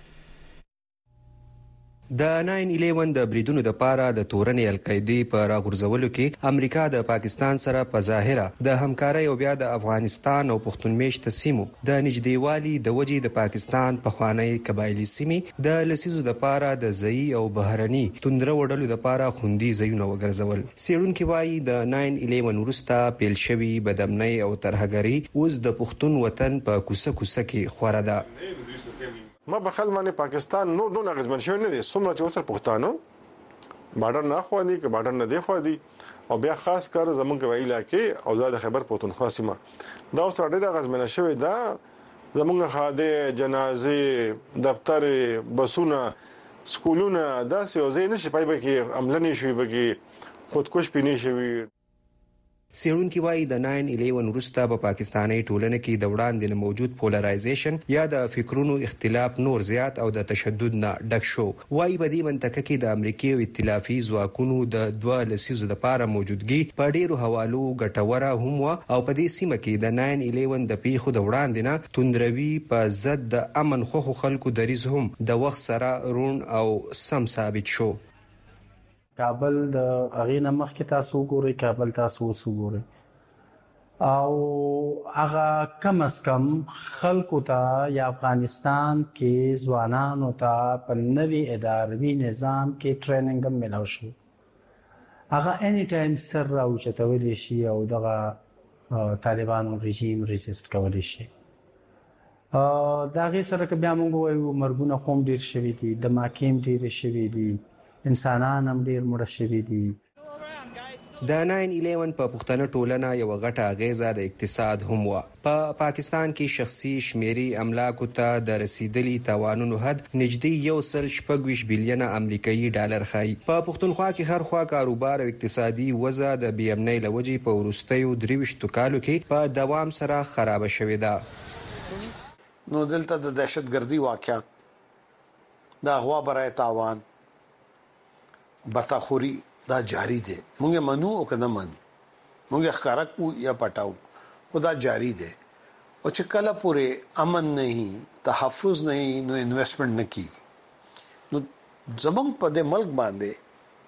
د ناین الیون د بریدونو د پاره د تورنې القاعده په راغورځولو کې امریکا د پاکستان سره په ظاهره د همکارۍ او بیا د افغانستان او پښتون میشته سیمو د نږدېوالي د وجې د پاکستان په خوانی قبایلی سیمې د لسیزو د پاره د ځای او بهرني توندره وډلو د پاره خوندي ځایونه وګرځول. سیرونکو وايي د ناین الیون وروسته پیل شوی بدامنۍ او ترهګری اوس د پښتون وطن په کوڅه کوڅه کې خوره ده. ما بخل باندې پاکستان نو دونه غزمن شوی نه دي، څومره چې اوسه پښتانه بارډر نه خو دي، که بارډر نه دی خو دي، او بیا خاص کر زمونږ قبایل کې او د خیبر پختونخوا سیمه دا اوس ډېره غزمن شوی ده. زمونږ خاده جنازې دفتر بسونه سکولونه داسې او زه نه شي پای به کې عملنی شوی به کې خودکش پینې شوی. سیرونکو وايي د ناین الیون وروسته په پاکستاني ټولنه کې د وړاندې موجود پولرایزیشن یا د فکرونو اختلاف نور زیات او د تشدد نه ډک شو. وايي په دې منطقه کې د امریکای او ائتلافي ځواکونو د دوه لسیزو لپاره موجودګي په ډیرو حوالو ګټوره هم و او په دې سیمه کې د ناین الیون د پیښو د وړاندې نه توندروي په ضد د امن خو خلکو دریز هم د وخت سره رون او سم ثابت شو. کابل د اغینه مخکې تاسو ګورئ، کابل تاسو وګورئ او هغه کم از کم خلکو ته یا افغانستان کې ځوانانو ته په نوي اداري نظام کې ټریننګ هم ملو شو. هغه اني ټایم سر راوچتولی شي او دغه طالبانو رژیم ریزیست کولی شي. دا غي سره که بیا موږ وایو مرګونه قوم ډیر شوي دي، د ماکیم ډیر شوي دي، انسانان هم ډیر مړه شوي دي. د ناین الیون په پښتنه ټولنه یو غټه اغیزه د اقتصاد هم و. په پا پاکستان کې شخصي شمیري املاکو ته د رسیدلي تاوانونو حد نږدې یو سل شپږ بلین امریکایي ډالر خای. په پښتونخوا کې هر خوا کاروبار او اقتصادي وضع د بي امنۍ لوجې په ورستیو درويشتو کالو کې په دوام سره خراب شوې ده. نو دلته د دهشتګردي واقعات د اغوا برای تاوان بتاخوري دا جاری دي، مونږه منو او کنه من مونږه ښکارا کو یا پټاو خدا جاری دي. او چې کله پورې امن نه تحفظ نه نو انویسټمنٹ نه کی نو زمونږ په دې ملک باندې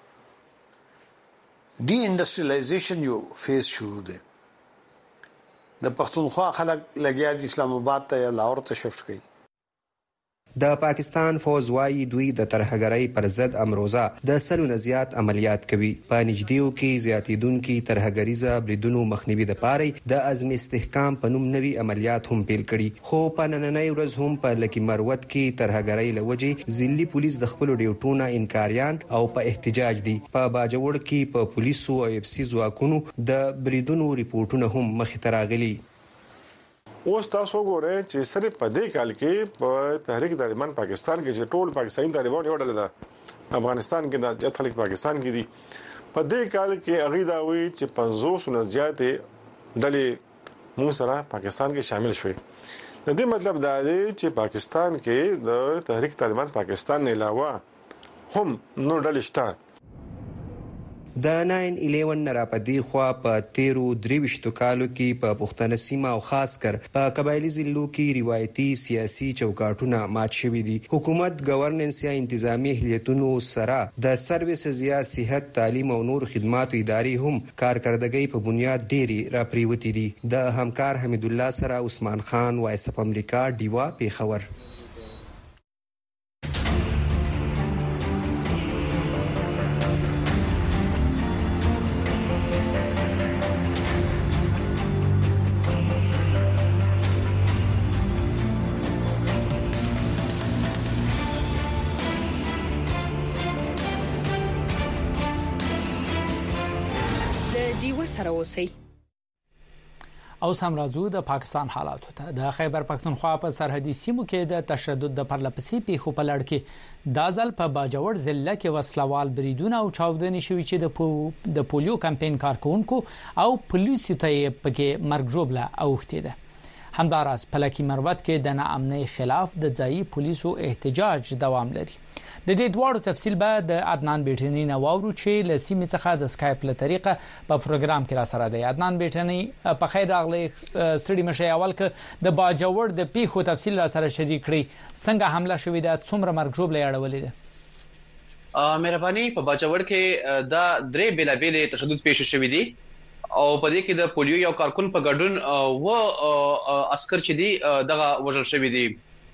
ډي انډستریالایزیشن یو فیز شروع ده. د پښتونخوا خلک لګیا دي اسلام آباد ته یا لاهور ته شفت کړي. د پاکستان فوز وايي دوی د ترهګرۍ پر ضد امروزه د سلو نه زیات عملیات کوي. په نږدېو کې زیاتیدونکو ترهګریزه بریدونو مخنیوي د پاره د عزم استحکام په نوم نوي عملیات هم پیل کړي. خو په نننۍ ورځ هم په لکی مروت کې ترهګرۍ لوجې ځلي پولیس د خپل ډیوټونه انکاریان او په احتجاج دي. په باجوړ کې په پولیسو او اف سی ځواکونو د بریدونو ریپورتونه هم مخ ته راغلي. اوس تاسو ګورئ چې صرف په دې کال کې په تحریک طالبان پاکستان کې چې ټول پاکستاني طالبان یو ډول ده، افغانستان کې د جت خلک پاکستان کې دي. په دې کال کې اغیدا وی چې پنځوس نه زیاتې ډلې موږ سره پاکستان کې شامل شوي. د دې مطلب دا دی چې پاکستان کې د تحریک طالبان پاکستان نه علاوه هم نور ډلې شته. د ناین الیون راپدې خوا په تیرو دریوشتو کالو کې په پښتنه سیمه او خاص کر په قبایلی ضلعو کې روایتي سیاسي چوکاټونه مات شوي دي. حکومت ګورننس یا انتظامی اهلیتونو سره د سرویسز یا صحت تعلیم او نور خدماتو ادارې هم کارکردګۍ په بنیاد ډېری راپریوتي دي. د همکار حمید الله سره عثمان خان وایس اف امریکا دیوا پیښور. او سم راځو د پاکستان حالاتو ته. د خیبر پختونخوا په سرحدي سیمو کې د تشدد د پرلپسې پیښو په لړ کې د ځل په باجوړ ضلع کې وسلوال بریدونه او چاودنې شوې چې د پو... د پولیو کمپاین کارکونکو او پولیسو ته پکې مرګ جوړه اوښتې ده. همداراز په لکي مروت کې د ناامنۍ خلاف د ځایي پولیسو احتجاج دوام لري. د دې دوړو تفصیل به د عدنان بیٹنی نواورو چې له سیمې څخه د سکایپ له طریقه په پروګرام کې را سره دی. عدنان بیٹنی په خیر راغلی سړي مشه اول ک د باجوړ د پیښو تفصیل را سره شریک کړي. څنګه حمله شوې ده، څومره مرګ جوړ لړولې ده؟ ا مهرباني په باجوړ کې دا درې بلا بیلې تشدد پیښ شوې دي او په دې کې د پولیو یو کارکون په ګډون و عسكر چې دي دغه وژل شوې دي.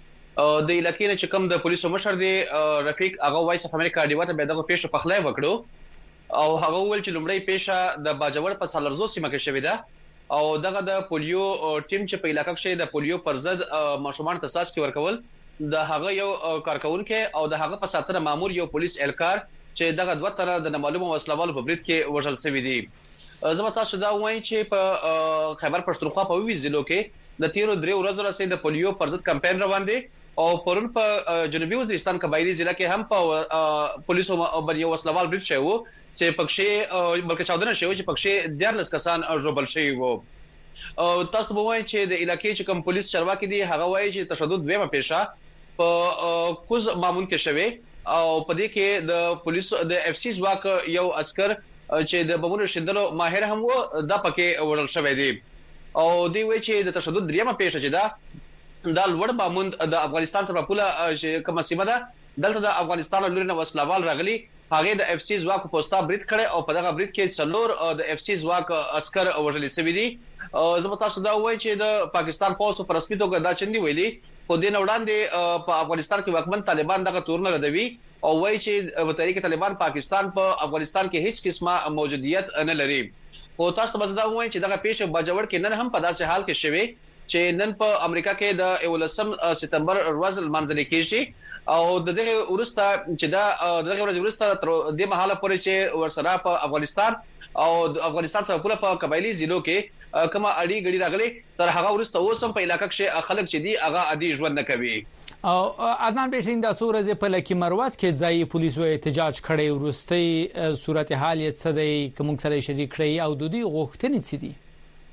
د علاقې نه چې کوم د پولیسو مشر دی رفیق هغه وایس اف امریکا دیواته به دغه پیښه په خلای وکړو او هغه ول چې لومړی پیښه د باجوړ په سالرزو سیمه کې شوې ده او دغه د پولیو ټیم چې په علاقې کې د پولیو پر ضد ماشومان تاساس کې ورکول د هغه یو کارکونکو او د هغه په ساتنه مامور یو پولیس الکار چې دغه دوه تر د معلومه وسلوالو په برید کې وژل شوی دی. زما تاسو دا وایي چې په خیبر پښتونخوا په وی ضلعو کې د تیرو درې ورځې راځي د پولیو پر ضد کمپاین روان دی او پرون په جنوبي وزیرستان قبایلی ضلع کې هم په پولیسو باندې یو وسلوال برید شوی وو چې پکښې بلکې چاودنه شوی چې پکښې دیارلس کسان ژوبل شوی وو. تاسو به وایي چې د علاقې چې کوم پولیس چارواکي دي هغه وایي چې تشدد دویمه پیښه په کوز مامون کې شوی او په دې کې د پولیسو د اف سی ځواک یو عسكر چې د بمونو شیندلو ماهر هم وو دا پکې وړل شوی دی او دی وایي چې د تشدد دریمه پیښه چې دا د لوړ باموند د افغانستان سره پوله کومه سیمه ده دلته د افغانستان لوري نه وسلوال راغلي هغه د اف سی ځواک پوسټا برید کړي او په دغه برید کې څلور د اف سی ځواک عسكر وژل شوی دي. زموږ تاسو دا وایي چې د پاکستان پولیسو پر رسمي توګه دا چندي ویلي په دې وړاندې په افغانستان کې واکمن طالبان دغه تورن ردوي او وایي چې په طریقې طالبان پاکستان په افغانستان کې هیڅ قسمه موجودیت نه لري. او تاسو به دا وایي چې دغه پیښه باجوړ کې نن هم په داسې حال کې شوی چې نن په امریکا کې د اولسم سپتمبر ورځ منځلي کېږي او د دغه ورسته چې دا دغه ورځ ورسته تر دې مهاله پورې چې ورسره په افغانستان او د افغانستان سره پوره په قبایلی ضلعو کې کومه اړي غړي راغلي تر هغه ورسته اوسم په علاقې کې خلک چې دي هغه عادي ژوند نه کوي. او عدنان بیٹین د سورې په لکه مروت کې ځای پولیسو احتجاج کړي ورستي صورتحال یې څه دی کوم سره شریک کړي او د دې غوښتنې څه دي؟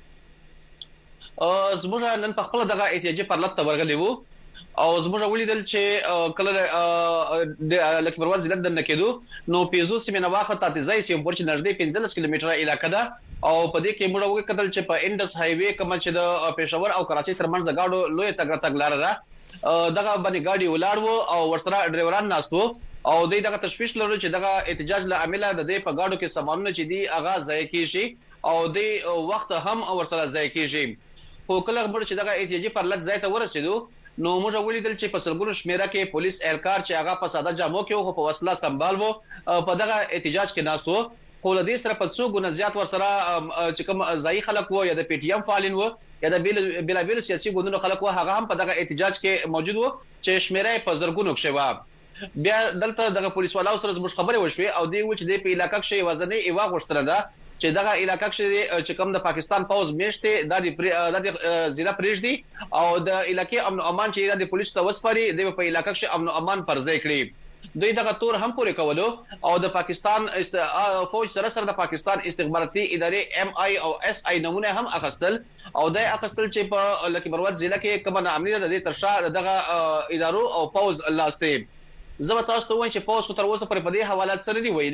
زموږ نن په خپل دغه احتجاجي پرلط ورغلی وو او زموږ ولیدل چې کله د لکه مروت ضلع د نکیدو نو پیزو سیمه نواخه تاتیزای سیم پورچ نږدې پنځلس کیلومتره علاقه ده او په دې کې موږ وکړل چې په انډس های وی کوم چې د پېښور او کراچۍ ترمنځ د گاډو لوی تګ تګ لار ده دغه باندې گاډي ولاړ وو او ورسره ډرایوران ناستو او دوی دغه تشویش لري چې دغه احتجاج له عمله د دې په گاډو کې سامانونه چې دي اغا ځای کیږي او د وخت هم ورسره ځای کیږي. خو کله خبر چې دغه احتجاجي پرلط ځای ته ورسېدو نو موږ ولیدل چې په سلګونو شمیره کې پولیس اهلکار چې هغه په ساده جامو کې او په وسله سنبال وو په دغه احتجاج کې ناستو. خو له دې سره په څو ګونه زیات ورسره چې کوم ځای خلک وو یا د پی ټی ایم فعالین وو یا د بلا بیل سیاسي ګوندونو خلک وو هغه هم په دغه احتجاج کې موجود وو چې شمیره په زرګونو کې شوه. بیا دلته دغه پولیس والو سره زموږ خبرې وشوي او دی و چې د په علاقې کې وزنې ایوا غوښتنه ده چې دغه علاقې کې چې کوم د پاکستان پوز میشته د د ضلع پریږدي او د علاقې امن او امان چې د پولیسو ته وسپاري د په علاقې کې امن او امان پر ځای کړی. دوی دغه تور هم پوره کولو او د پاکستان فوج سره سره د پاکستان استخباراتي ادارې ایم آی او اس آی نمونه هم اخستل او د اخستل چې په لکه مروت ضلع کې کومه امنیت د دې ترشا دغه ادارو او پوز لاسته. زما تاسو ته وایم چې پوز تر اوسه پر په دې حوالات سره دی ویلي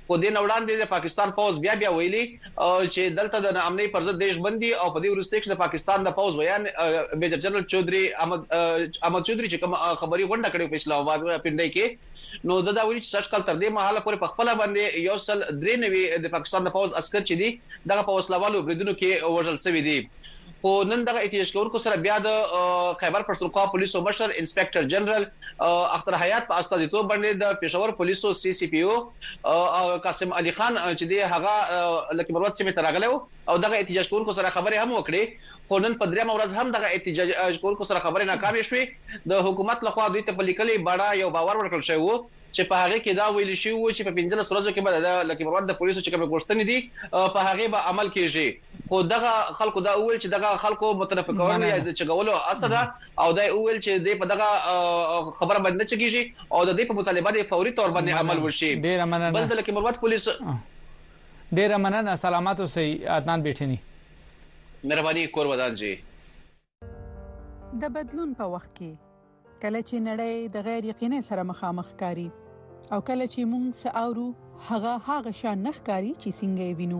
په دې نوړاندې د پاکستان پوز بیا بیا ویلي چې دلته د امنیت پر ضد دیش بندي او په دې ورسته کې د پاکستان د پوز بیان میجر جنرال چودري احمد احمد چودري چې کوم خبري غونډه کړې په اسلام آباد پنډای کې نو دا دا ویلي چې شکل تر دې مهاله پورې په خپل باندې یو سل درې نوي د پاکستان د پوز عسكر چې دي دغه په وسلوالو بریدونو کې وژل شوی دي. خو نن دغه احتجاج کوونکو سره بیا د خیبر پښتونخوا پولیسو مشر انسپکټر جنرال اختر حیات په استازیتوب باندې د پېښور پولیسو سی سی پی او قاسم علي خان چې دی هغه لکه مروت سیمه تراغله او دغه احتجاج کوونکو سره خبرې هم وکړي. خو نن په دریم ورځ هم دغه احتجاج کوونکو سره خبرې ناکامې شوې. د حکومت لخوا دوی ته په لیکلي باډا یو باور ورکړل شوی وو چې په هغه کې دا ویل شي وو چې په پنځلس ورځو کې به د لکه مروت د پولیسو چې کوم غوښتنې دي په هغه به عمل کیږي. خو دغه خلکو دا ویل چې دغه خلکو متفقون یا د چغولو اسده او دا ویل چې د په دغه خبره باندې چګیږي او د دې په مطالبه د فوري تور باندې عمل وشي. ډیر مننه. بل د لکه مروت پولیس ډیر مننه. سلامات اوسئ عدنان بیٹنی. مهرباني کور ودان جی. د بدلون په وخت کې کله چې نړۍ د غیر یقیني سره مخامخ کاری او کله چې موږ ساورو هغه هغه شان نخکاری چې څنګه وینو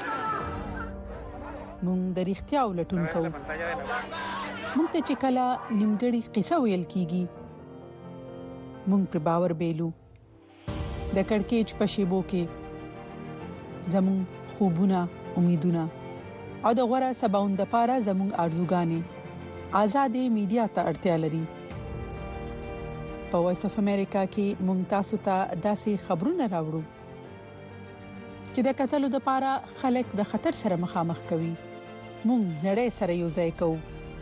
موږ د اړتیا ولټون کوو. موږ ته چې کله نیمګړی قصه ویل کیږي موږ پر باور بیلو. د کڑکېچ په شیبو کې زموږ خوبونه امیدونه او د غوړه سباوند لپاره زموږ ارزوګانې آزادې میډیا ته اړتیا لري. په وایس اف امریکا کې موږ تاسو ته داسې خبرونه راوړو چې د قتلو د لپاره خلک د خطر سره مخامخ کوي. موږ نړۍ سره یو ځای کوو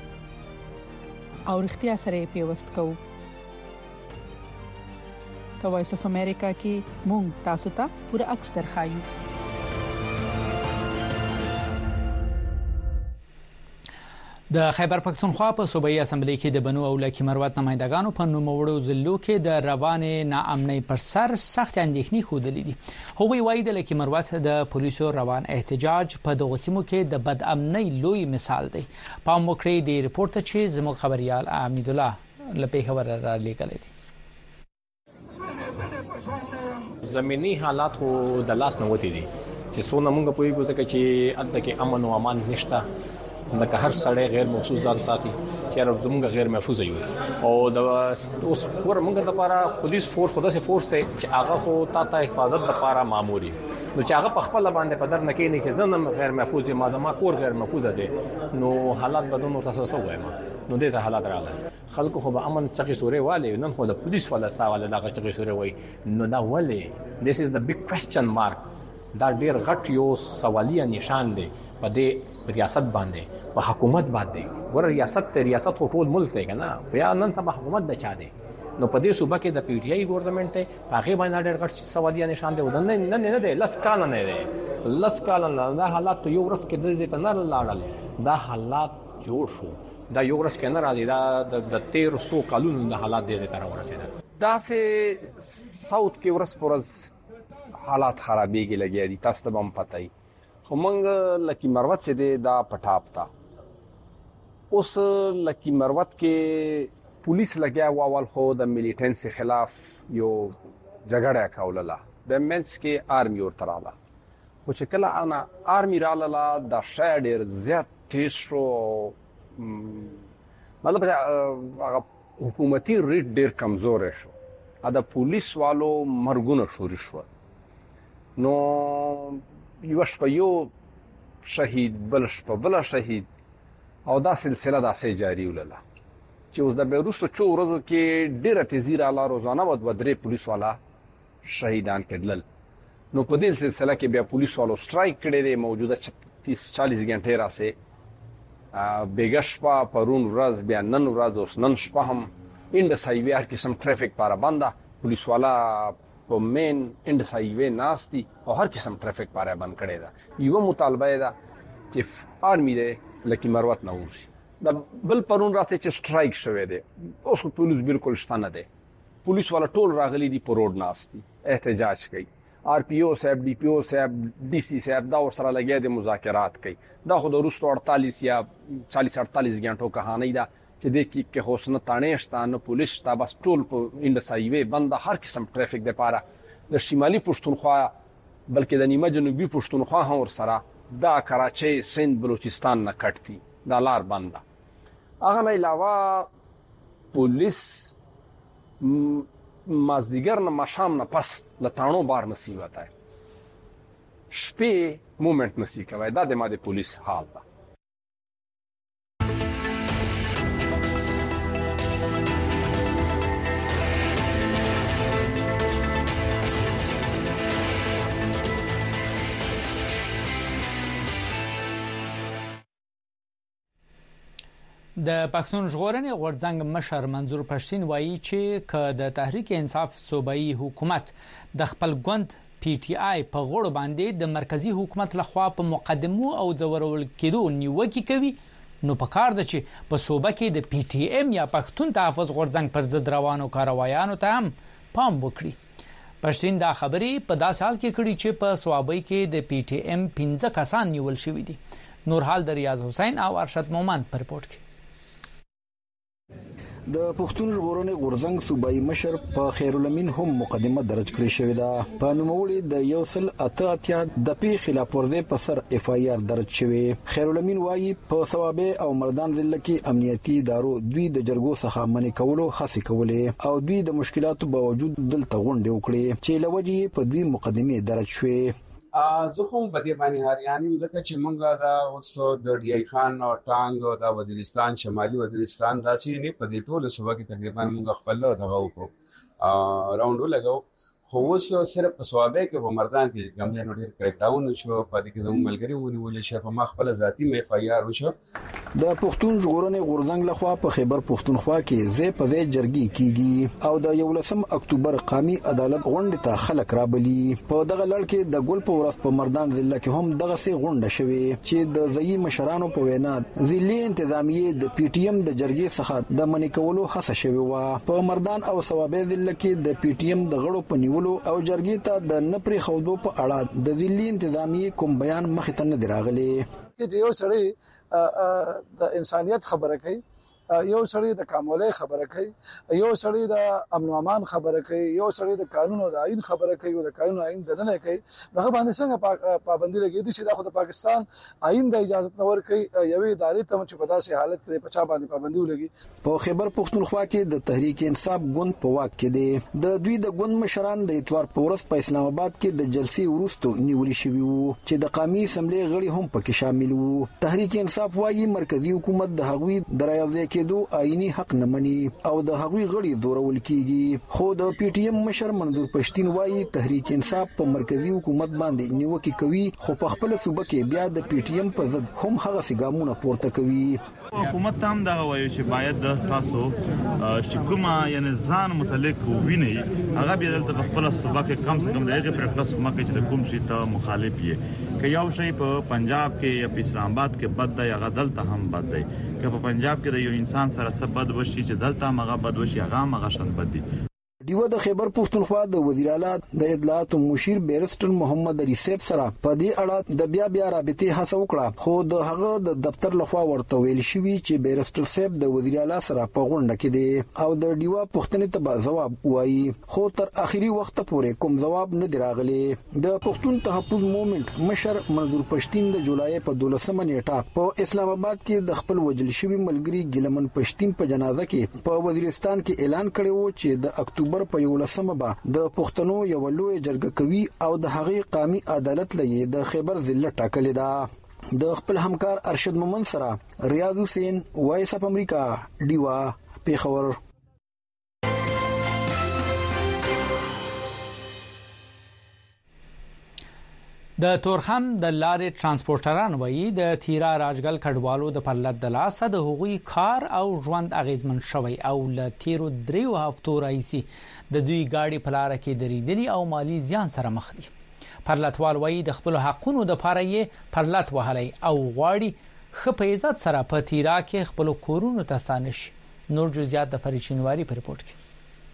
او اړتیا سره پیوست کوو. په وایس اف امریکا کې موږ تاسو ته پوره عکس درخایو. د خیبر پښتونخوا په صوبایي اسمبلی کې د بنو او لکي مروت نمائندګانو په نوموړو ضلعو کې د روانې ناامنۍ پر سر سخت اندېښنې خوده لیدي. هغوی وایي د لکي مروت د پولیسو روان احتجاج په دغه سیمو کې د بد امنۍ لوی مثال دی. پام وکړئ د ریپورت چې زموږ خبريال امید الله لپاره خبر را لیکلی دی. زمینی حالات خو د لاس نه وتی دي چې څونه موږ پوهیږو ځکه چې اته کې امن او امان نشته. د هر سړی غیر محسوس ځان ساتي چې زموږ غیر محفوظ یو او د اوس ور موږ د لپاره پولیس فورس خدای سي فورس ته چې هغه خو تاسو حفاظت د لپاره ماموري نو چې هغه په خپل باندې په در نه کې نه چې زنه غیر محفوظ ما د ما کور غیر محفوظ دي نو حالات بدونو تاسو سوې ما نو دې ته حالات راغله. خلکو خو به امن چغې سورې والي نن خو د پولیس ولا استاواله دغه چغې سورې وای نو دا ولې this is the big question mark. دا ډیر غټ یو سوالیه نشان دی په دې ریاست باندې په حکومت باندې. ور ریاست ته ریاست ټول ملک دی کنه بیا نن سبا حکومت د چا دی نو په دې صوبه کې د پی ټی آی ګورنمنت ته هغه باندې ډېر غټ سوالیا نشان دی ودن نه نه دی لس کال نه دی لس کال نه دا حالات یو ورځ کې د دې ته نه لاړل. دا حالات جوړ شو دا یو ورځ کې نه راځي دا د تیر سو کالونو د حالات دې ته راورسېدل. دا سه ساوث کې ورځ پرز حالات خرابېږي لګیا دي تاسو ته هم پته ای. خو موږ لکی مروت سے دی دا پټاپ تا اوس لکی مروت کې پولیس لګیا و اول خو د میلیټنسي خلاف یو جګړه کوله د منس کې آرمي ورتراله خو چې کله انا آرمي رااله د شاډر زیات تیز شو مطلب هغه حکومتي ریټ ډیر کمزور شو ا د پولیس والو مرګونه شوري شو نو یو شپه یو شهید بل شپه بل شهید او دا سلسله داسې جاری ولله چې اوس د بیروسو چو ورځو کې ډیره تیزی را لا روزانه ود ودرې پولیس والا شهیدان کېدل. نو په دې سلسله کې بیا پولیس والو سټرایک کړی دی موجوده تیس چالیس غنټې راسه بیګشپا پرون ورځ بیا نن ورځ اوس نن شپه هم انډس هایوی هر قسم ټریفیک پاره بنده پولیس والا په مین انډس هایوی ناشتي او هر قسم ټریفیک پاره بند کړی دا. یو مطالبه ده چې آرمی ده لکه مروت نه وسی دا بل پرون راځي چې سټرایک شوه دی اوس پولیس بالکل شته نه ده. پولیس والا ټول راغلي دي په روډ ناشتي احتجاج کوي. آر پی او صاحب ډي پی او صاحب ډي سي صاحب دا ور سره لګیا دي مذاکرات کوي. دا خو د روسو اړتالیس یا چالیس اړتالیس غنټو کہانی ده چې د کې کې حسن تانېشتانه پولیس تا بس ټول په انډس هایوی بند هر قسم ټریفیک د پاره د شمالي پښتونخوا بلکې د نیمه جنوبي پښتونخوا هم ورسره دا کراچۍ سند بلوچستان نه کټتي دا لار بنده. هغه نه علاوه پولیس مازدیګر نه مشام نه پس له تاڼو بار نسی وته شپې مومنت نسی کوي. دا د ماده پولیس حال ده. د پښتون ژغورنې غورځنګ مشر منظور پښتين وایي چې ک د تحریک انصاف صوبایي حکومت د خپل ګوند پی ټی آی په غوړ باندې د مرکزی حکومت لخوا په مقدمو او ځورول کېدو نیوکه کوي نو په کار ده چې په صوبه کې د پی ټی ایم یا پښتون تحفظ غورځنګ پر ضد روانو کاروایانو ته هم پام وکړي. پښتين دا خبرې په داسې حال کې کړي چې په صوابۍ کې د پی ټی ایم پنځه کسان نیول شوي دي. نورحال د ریاض حسین او ارشد مومند په رپورت کې. د پښتون ژغورنې غورځنګ صوبایي مشر په خیرالامین هم مقدمه درج کړې شوې ده. په نوموړي د یو سل اته اتیا د پی خلاف ورزي په سر اف آی آر درج شوې. خیرالامین وایي په ثوابه او مردان ضلع کې امنیتي ادارو دوی د جرګو څخه منې کولو هڅه کولې او دوی د مشکلاتو باوجود دلته غونډه وکړي چې لوجې په دوی مقدمه درج شوې. زه خو په دې باندې هریاني ځکه چې موږ دا اوس د ډی ای خان او ټانګ او د وزیرستان شمالي وزیرستان داسې نه په دې ټول صوبه کې تقریبا موږ خپل دغه وکړو راوند ولګو. خو اوس صرف په صوابه کې په مردان کې ګمځه نو ډیر کریک ډاون شو. په دې کې د ملګری ونیول شي په ما خپل ذاتی مې اف آی آر وشو. د پښتون ژغورنې غورځنګ لخوا په خیبر پښتونخوا کې زی په زی جرګي کیږي او د یولسم اکتوبر قومي عدالت غونډه ته خلک رابلی. په دغه لړ کې د ګل په ورځ په مردان ضلع کې هم دغه سي غونډه شوه چې د ځای مشرانو په وینا ضلعي انتظامیه د پی ټی ایم د جرګي څخه د منې کولو هڅه شوه. و په مردان او ثوابه ضلع کې د پی ټی ایم د غړو په نیولو او جرګي ته د نپری خودو په اړه د ضلعي انتظامیه کوم بیان مخ ته نه دراغلي. چې یو سړی د انسانيت خبره کوي، یو سړی د کامولۍ خبره کوي، یو سړی د امن او امان خبره کوي، یو سړی د قانون او د آئین خبره کوي او د قانون آئین د نه کوي. هغه باندې څنګه پابندي لګیږي چې د خود پاکستان آئین د اجازه نور کوي یوې ادارې ته چې په داسې حالت کې په چا باندې پابندي ولګي. په خیبر پښتونخوا کې د تحریک انصاف ګوند په واک کې دی. د دوی د ګوند مشران د اتوار په ورځ په اسلام آباد کې د جلسې وروسته نیول شوی وو چې د قومي اسمبلی غړي هم پکې شامل وو. تحریک انصاف وايي مرکزی حکومت د هغوی درایوځي کېدو آئینی حق نه مني او د هغوی غړي دورول کیږي. خو د پی ټی ایم مشر منظور پښتين وايي تحریک انصاف په مرکزی حکومت باندې نیوکه کوي خو په خپل صوبه کې بیا د پی ټی ایم په ضد هم هغه سګامونه پورته کوي. حکومت هم دا وایي چې باید د تاسو چې کومه یعنی ځان متعلق ویني هغه بیا د خپل صوبه کې کم څه کم دغه پریکټس کومه کې چې کوم شي ته مخالف یې که یو شی په پنجاب کې یا په اسلام آباد کې بد دی هغه دلته هم بد دی. که په پنجاب کې د یو انسان سره څه بد وشي چې دلته هغه بد وشي هغه هغه شان بد دی. دیو د خیبر پښتونخوا د وزیر اعلی د اطلاعات مشیر بیرستر محمد علي سیب سره په دې اړه د بیا بیا رابطې هڅه وکړه خو د هغه د دفتر لخوا ورته ویل شوی چې بیرستر سیب د وزیر اعلی سره په غونډه کې دی او د دیو پښتنې ته جواب وایي خو تر اخري وخت پورې کوم جواب نه دراغلی. د پښتون تحفظ موومېنټ مشر منظور پښتين د جولای په دولسمه نیټه په اسلام آباد کې د خپل وجل شوی ملګری ګلمن پښتين په جنازه کې په وزیرستان کې اعلان کړی و چې د اکتوبر په یولسمه به د پښتنو یو لوی جرګه کوي او د هغې قومي عدالت لې د خیبر ضلع ټاکلې ده. د خپل همکار ارشد مومند سره ریاض حسین وایس اپ امریکا دیوا پیښور. د تورخم د لارې ترانسپورټران وایي د تیرا راجګل کډوالو د پرلط د لاسه د حقوقي کار او ژوند اغیزمن شوی او ل تیرو دریو هفتو راځي د دوی گاډي په لار کې درېدلي او مالی زیان سره مخ دي. پرلطوال وایي د خپل حقونو د پاره یې پرلط وهلي او غواړي خپ عزت سره په تیرا کې خپل کورونو ته ستانش. نور جزئیات د فریچینواری په رپورت کې.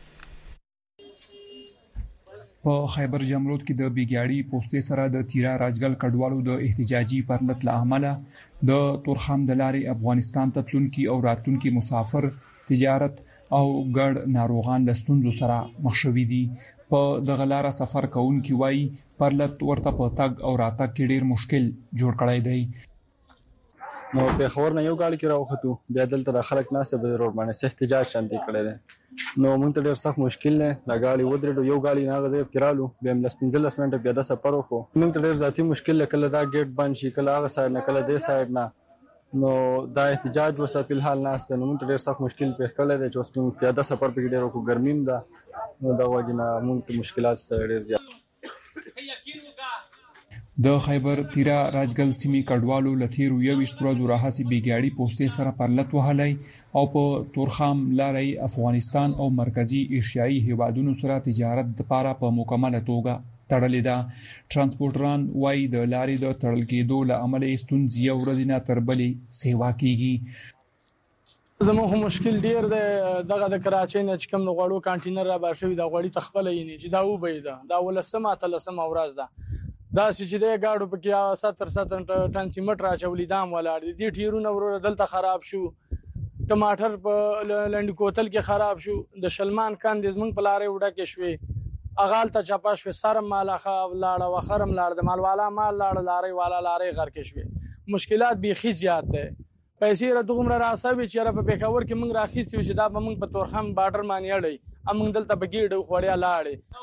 په خیبر جمرود کې د بیګاړي پوسټې سره د تیرا راجګل کډوالو د احتجاجي پرلط لامل د تورخم د لارې افغانستان ته تلونکي او راتلونکي مسافر تجارت او ګډ ناروغان له ستونزو سره مخ شوي دي. په دغه لاره سفر کوونکي وایي پرلط ورته په تګ او راتګ کې ډیر مشکل جوړ کړی دی. نو په خبر نه یو گاڑی کې راوخته بیا دلته د خلک ناس په روډ باندې احتجاج شانتي کړی دی. نو موږ ته ډیر سخت مشکل نه دا گاڑی ودرېدو یو گاڑی نه غځي کړالو بیا هم لسپنځلس منټه بیا د سفر وکړو. موږ ته ډیر ذاتی مشکل کله دا گیټ بند شي کله هغه سایډ نه کله دې سایډ نه نو دا احتجاج وسه په حال ناشته نو موږ ته ډیر سخت مشکل پیښ کړل دی چې اوس موږ پیاده سفر په ډیر وکړو ګرمیم ده نو دا وجنه موږ ته مشکلات ستړي ډیر زیات. د خیبر تیرا راجګل سیمې کډوالو لثیرو یويشت ورځو راهسي بیګاړي پوسټې سره پرلط وهلای او په تورخام لاري افغانستان او مرکزی ایشیایي هیوادونو سره تجارت لپاره په مکمله توګه تړلې ده. ترانسپورټران وايي د لارې د تړل کېدو له امله ستونزې ورځ نه تر بلې سیوا کیږي. زموږ مشکل ډیر دی دغه د کراچۍ نه چې کوم غواړو کانټینر را بار شوی دا غواړي تخپل یې چې دا وبې ده دا ولسمه تلسمه ورځ ده دا چې د گاډو په کې ستر ستر ټن سیمټ راچولې دام ولاړ دي دي ټیرونه ورور دلته خراب شو ټماټر په لنډ کوتل کې خراب شو د شلمان کاند زمنګ په لارې وډه کې شوې اغال ته چپا شو سرم مالخه لاړه وخرم لاړ د مال والا مال لاړ لارې والا لارې غر کې شوې مشکلات بيخي زیات ده. پیسې را دغمره راسوي چې را په پیښور کې موږ راخیستو چې دا به موږ په تورخم بارډر باندې اړي امنګ دلته بګیډ خوړیا لاړې.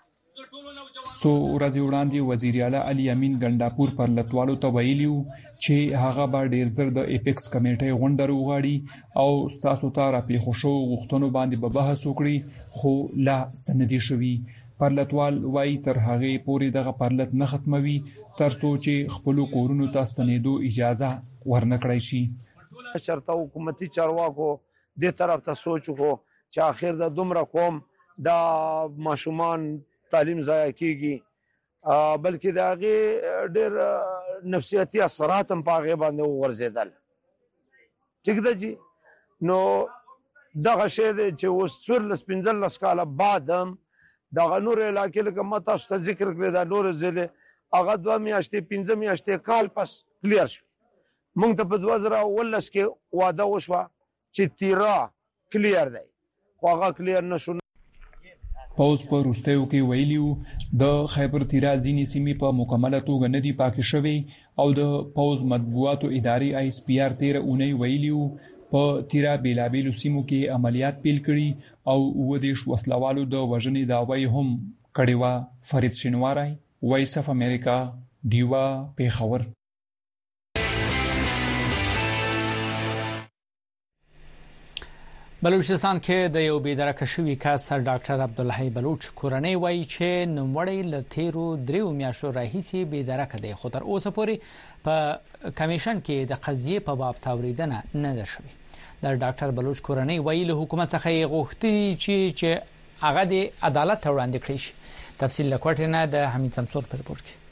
څو ورځې وړاندې وزیر اعلی علي امین ګنداپور پر لټوالو ته ویلیو چې هغه به ډیر زر د ایپکس کمیټې غونډه وغواړي او ستاسو ته را پیښو شو غوښتنو باندې به بحث وکړي خو لا سندې شوي. پر لټوال وایي تر هغه پورې دغه پرلط نه ختموي تر څو چې خپل کورونو ته ستنېدو اجازه ورنکړی شي. شرطه حکومتي چارواکو دې طرف ته سوچ وکړو چې اخر د دومره قوم د ماشومان تعلیم ضایع کیږي بلکې د هغه ډېر نفسیاتي اثرات هم په هغه باندې ورزيدل. ټیک ده جی نو دغه شی چې اوس څوارلس پنځلس کاله بعد هم دغه نور علاقې لکه ما تاسو ته ذکر کړی دا نور ضلع هغه دوه میاشتې پنځه میاشتې کال پس کلیر شو. موږ ته په دوه زره اوولس کې واده وشوه چې تیرا کلیر دی خو هغه کلیر نشو. پوز په روستیو کې ویلیو د خیبر تیرا ځینې سیمې په مکمله توګه ندي پاکې شوې او د پوز مطبوعاتو ادارې آی اس پی آر تیر اونۍ ویلیو په تیرا بیلابیلو سیمو کې عملیات پیل کړي او و دیش وسلوالو د وژنې داوی هم کړې و. فرید شینواری وایس اف امریکا دیوا پیښور. بلوچستان کې د یو بېدرکه شوي کس ډاکټر عبدالحی بلوچ کورنۍ وایي چې نوموړی له تیرو دریو میاشتو راهیسې بېدرکه دی خو تر اوسه پورې په کمیشن کې د قضیې په باب تاوریدنه نه ده شوې. د ډاکټر بلوچ کورنۍ وایي له حکومت څخه یې غوښتي چې چې هغه د عدالت ته وړاندې کړی شي. تفصیل له کوټې نه د حمید سمسور په رپورټ کې.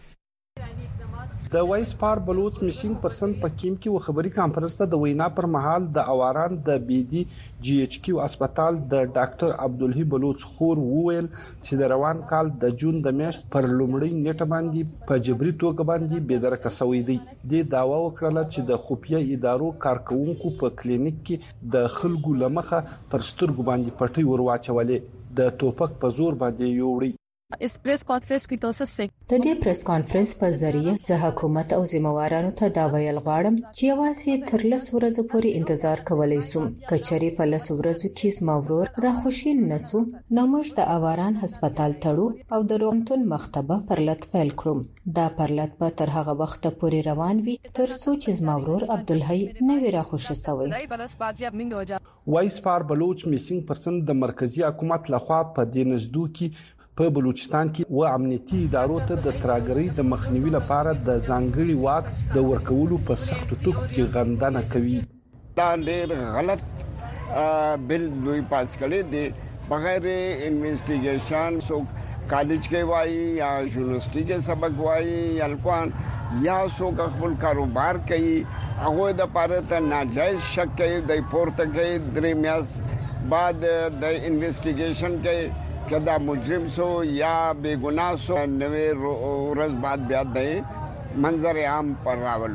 د وایس پار بلوچ میسینګ پرسن په کیم کې و خبري کانفرنس ته د وینا پر مهال د اواران د بي دي جی ایچ کیو اسپیټال د ډاکټر عبدالحی بلوچ خور وویل چې د روان کال د جون د میاشت پر لومړۍ نیټه باندې په جبري توګه باندې بېدرکه شوی دی. د داوا وکړه چې د خفیه ادارو کارکونکو په کلینیک کې د خلکو لمخه پر سترګو باندې پټي ورواچولې د توپک په زور باندې یوړي. اس پریس کانفرنس کې تاسو څه د دې پریس کانفرنس په ذریعہ زه حکومت او ذمہوارانو ته دا ویل غواړم چې یوازې تر لس ورځې پورې انتظار کولای شو. کچري په لس ورځو کې زموږ را خوشیل نسو نو موږ د اواران هسپتال تړو او د روغتون مختبه پرلط پیل کړو. دا پرلط به تر هغه وخت پورې روان وي تر څو چې زموږ عبدالحی نوې را خوشی شوی. وایس پار بلوچ میسینګ پرسن د مرکزی حکومت لخوا په دې نږدو کې په بلوچستان کې و امنیتي ادارو ته د تراګرۍ د مخنیوي لپاره د ځانګړي واک د ورکولو په سختو ټکو کې غندنه کوي. دا ډېر غلط بل دوی پاس کړي دي بغیر انویسټیګیشن. سو کالج کې وایي یا یونیورسيټي کې سبق وایي یا الکوان یا سو خپل کاروبار کوي هغه د پاره ته ناجایز شک کوي د پورته کوي درې میاشتې بعد د انویسټیګیشن کې کدا مجرم سو یا بے گناہ سو نوے روز بعد بیا دے منظر عام پر راولو.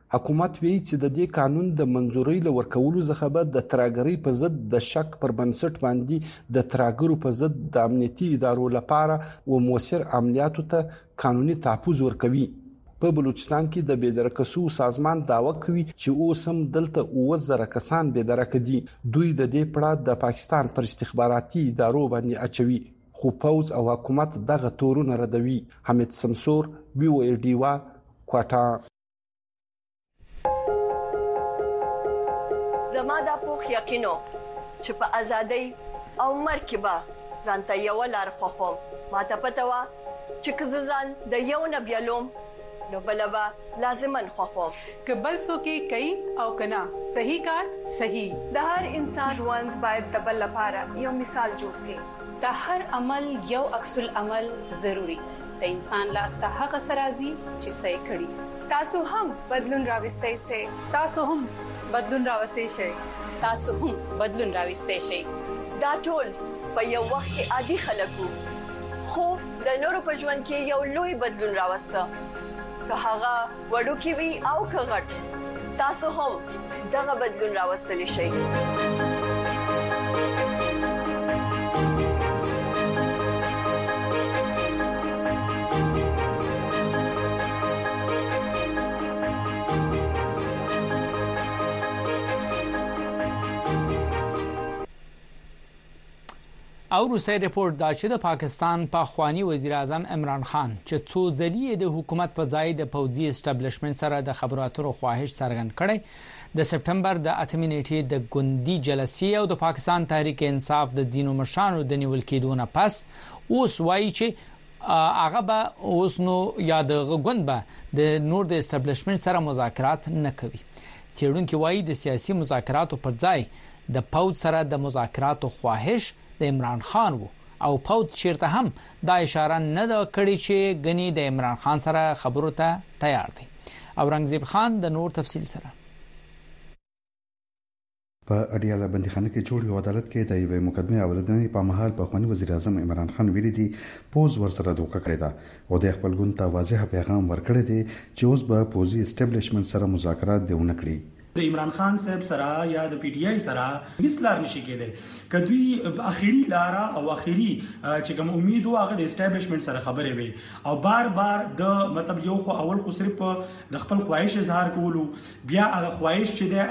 حکومت وایي چې د دې قانون د منظورۍ له ورکولو څخه به د ترهګرۍ په ضد د شک پر بنسټ باندې د ترهګرو په ضد د امنیتي ادارو لپاره و مؤثر عملیاتو ته قانوني تحفظ ورکوي. په بلوچستان کې د بېدرکسو سازمان دعوه کوي چې اوس هم دلته اووه زره کسان بېدرکه دي. دوی د دې پړه د پاکستان پر استخباراتي ادارو باندې اچوي، خو پوز او حکومت دغه تورونه ردوي. حمید سمسور، بي او اي ډیوا، کوټا. زما دا پوخ یقینو چې په ازادۍ او مرګ کې به ځانته یوه لار خوښوم. ماته پته وه چې که زه ځان د یو نه بیلوم نو بله به لازماً خوښوم. که بل څوک یې کوي او که نه، صحیح کار صحیح. د هر انسان ژوند باید د بل لپاره یو مثال جوړ سي. د هر عمل یو عکس العمل ضروری. د انسان لاس ته هغه څه راځي چې څه یې کړي. تاسو هم بدلون راوستئ سئ. تاسو هم بدلون راوستئ شئ. تاسو هم بدلون راوستئ شئ. دا ټول په یو وخت کې عادي خلک وو، خو د نورو په ژوند کې یو لوی بدلون راوسته. که هغه وړوکی وي او که غټ، تاسو هم دغه بدلون راوستلی شئ. او روسي رپورت دا چې د پاکستان پخوانی وزیر اعظم عمران خان چې څو ځلې د حکومت په ځای د پوځي اسټابلیشمنت سره د خبرو اترو خواهش څرګند کړي، د سپټمبر د اتمې نیټې د ګوندي جلسې او د پاکستان تحریک انصاف د دینو مشرانو د نیول کېدو نه پس اوس وایي چې هغه به اوس نو یا د غوند به د نور د اسټابلیشمنت سره مذاکرات نه کوي. څېړونکي وایي د سیاسي مذاکراتو پر ځای د پوځ سره د مذاکراتو خواهش د عمران خان وو او پوت چیرته هم دا اشاره نه دا کړی چې غنی د عمران خان سره خبرو ته تیار دي. اورنګزیب خان د نور تفصیل سره په اډیاله بندیخانه کې جوړ یو عدالت کې د یوې مقدمه اوریدنې په محل په خواني وزیر اعظم عمران خان ویلي دي پوز ورسره دوکه کړې ده او د خپل ګوند ته واضح پیغام ورکړی دی چې اوس به پوزي اسټابلیشمنت سره مذاکرات دیونه کړي. د عمران خان صاحب سره یا د پی ټی آی سره هیڅ لار نشي کېدای. کدوې اخیری لار او اخیری چې کوم امید و هغه د اسټابلیشمنت سره خبرې وي او بار بار د مطلب یو خو اول خو صرف د خپل خواهش اظهار کولو، بیا هغه خواهش چې دی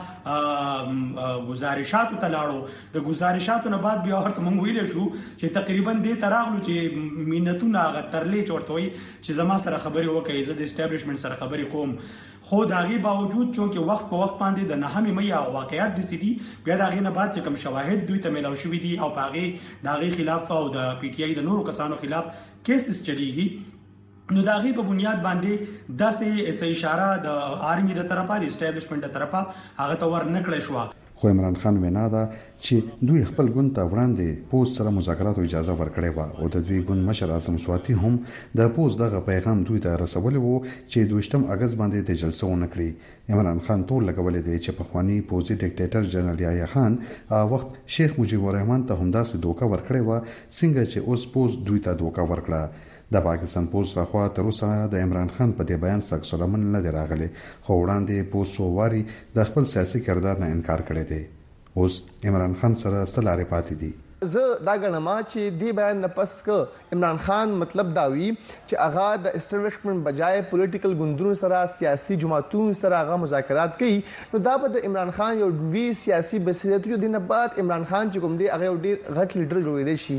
هغه گزارشاتو ته لاړو، د گزارشاتو نه بعد بیا ورته مونږ ویل شو چې تقریبا دې تراغلو چې مينتونه هغه ترلې چورتوي چې زما سره خبرې وکړي، زه د اسټابلیشمنت سره خبرې کوم. خو داغي باوجود چې وخت په وخت باندې د نهمې مې واقعیت د سيدي بیا داغي نه بعد چې کوم شواهد دوی ته ملاو شوې دي او پاغي داغي خلاف او د پی ټی آی د نورو کسانو خلاف کیسز چلیږي، نو داغي په بنیاد باندې داسې څه اشاره د آرمي د طرفه د اسټابلیشمنت د طرفه هغه ته ور نکړې شو. خو عمران خان وینا ده چې دوی خپل ګوند ته وړاندې پوز سره مذاکراتو اجازه ورکړې و او د دوی ګوند مشر اعظم سواتی هم د پوز دغه پیغام دوی ته رسول وو چې دویشتم اگست باندې د جلسه ونکړي. عمران خان ټول لګولې دی چې په خواني پوزي ډیکټیټر جنرال یحیی خان هغه وخت شیخ مجیب الرحمن ته هم داسې دوکه ورکړې و څنګه چې اوس پوز دوی ته دوکه ورکړه. د پاکستان پوز لخوا تر اوسه د عمران خان په دې بیان سره سلامن نه دی راغلی، خو وړاندې پوز سوواري د خپل سیاسي کردار نه انکار کړی دی. اوس عمران خان سره سلاره پاتې دي. زه دا غنما چې دی بیان نه پس ک عمران خان مطلب داوی چې هغه د اسټابلیشمنت بجای پولیټیکل ګوندونو سره سیاسي جماعتونو سره هغه مذاکرات کوي، نو دا به د عمران خان یو لوی سیاسي بصیرت یو دینه بعد عمران خان چې کوم دی هغه ډیر غټ لیډر جوړیدي شي،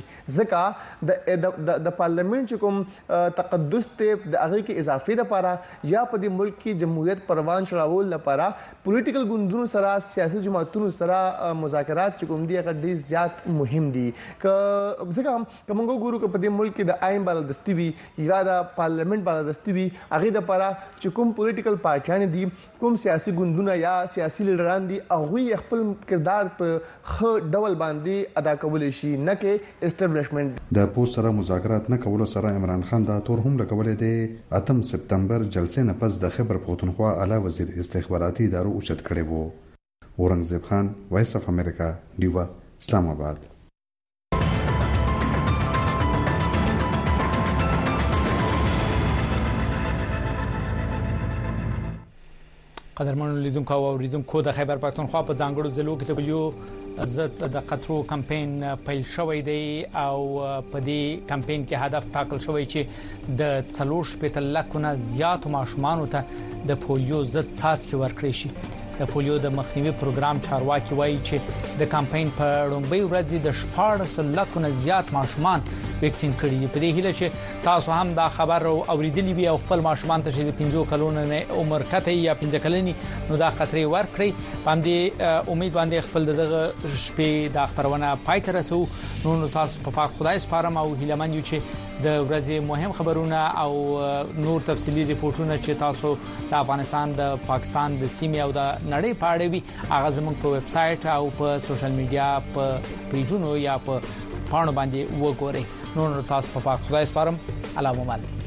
ځکه د د پارلیمنت چې کوم تقدس ته د هغه کې اضافه لپاره یا په دې ملک کې جمهوریت پروان چړاول لپاره پولیټیکل ګوندونو سره سیاسي جماعتونو سره مذاکرات چې کوم دی هغه ډیر زیات مهم دي. ک ځکه کومو ګورو په دې ملک کې د آئین بالادستي وي یا د پارلیمنت بالادستي وي، هغه د لپاره چې کوم پولیټیکل پارټیان دي، کوم سیاسي ګوندونه یا سیاسي لیډران دي، هغه خپل کردار په خ ډول باندې ادا کول شي، نه کې اسټابلیشمنت. د پوز سره مذاکرات نه کول سره عمران خان دا تور هم لګولې دی اتم سپتمبر جلسې نه پس د خبر پښتونخوا اعلی وزیر استخباراتي ادارو اوچت کړي وو. اورنګزیب خان، وایس اف امریکا، ډیوا، اسلام آباد. قدرمنو لیدونکو او اوریدونکو د خیبر پښتونخوا په ځانګړو ضلعو کې د پولیو ضد د قطرو کمپاین پیل شوی دی او په دې کمپاین کې هدف ټاکل شوی چې د څلور شپږ لک نه زیات ماشومان ته د پولیو ضد څاڅکي ورکړي شي. د پولیو د مخنیوي پروګرام چارواکي وایي چې د کمپاین په لومړۍ ورځ د شپږ لک نه زیات ماشومان ویکسین کړي دي. په دې هیله چې تاسو هم دا خبر اوریدلی وي او خپل ماشومان ته چې د پنځو کلونو نه عمر کته یا پنځه کلنی نو دا خطرې ورکړي. باندې امید باندې خپل دغه شپې د خبرونه پای ته رسو. نو تاسو په پاک خدای سپارم او هیلمن یو چې د ورځې مهم خبرونه او نور تفصیلی ریپورتونه چې تاسو د افغانستان د پاکستان د سیمې او د نړۍ په اړه وي هغه زموږ په ویب سټ او په سوشل میډیا په پیجونو یا په پاڼو باندې وګورئ. نو تاسو په پاک خدای سپارم. الله مو مل.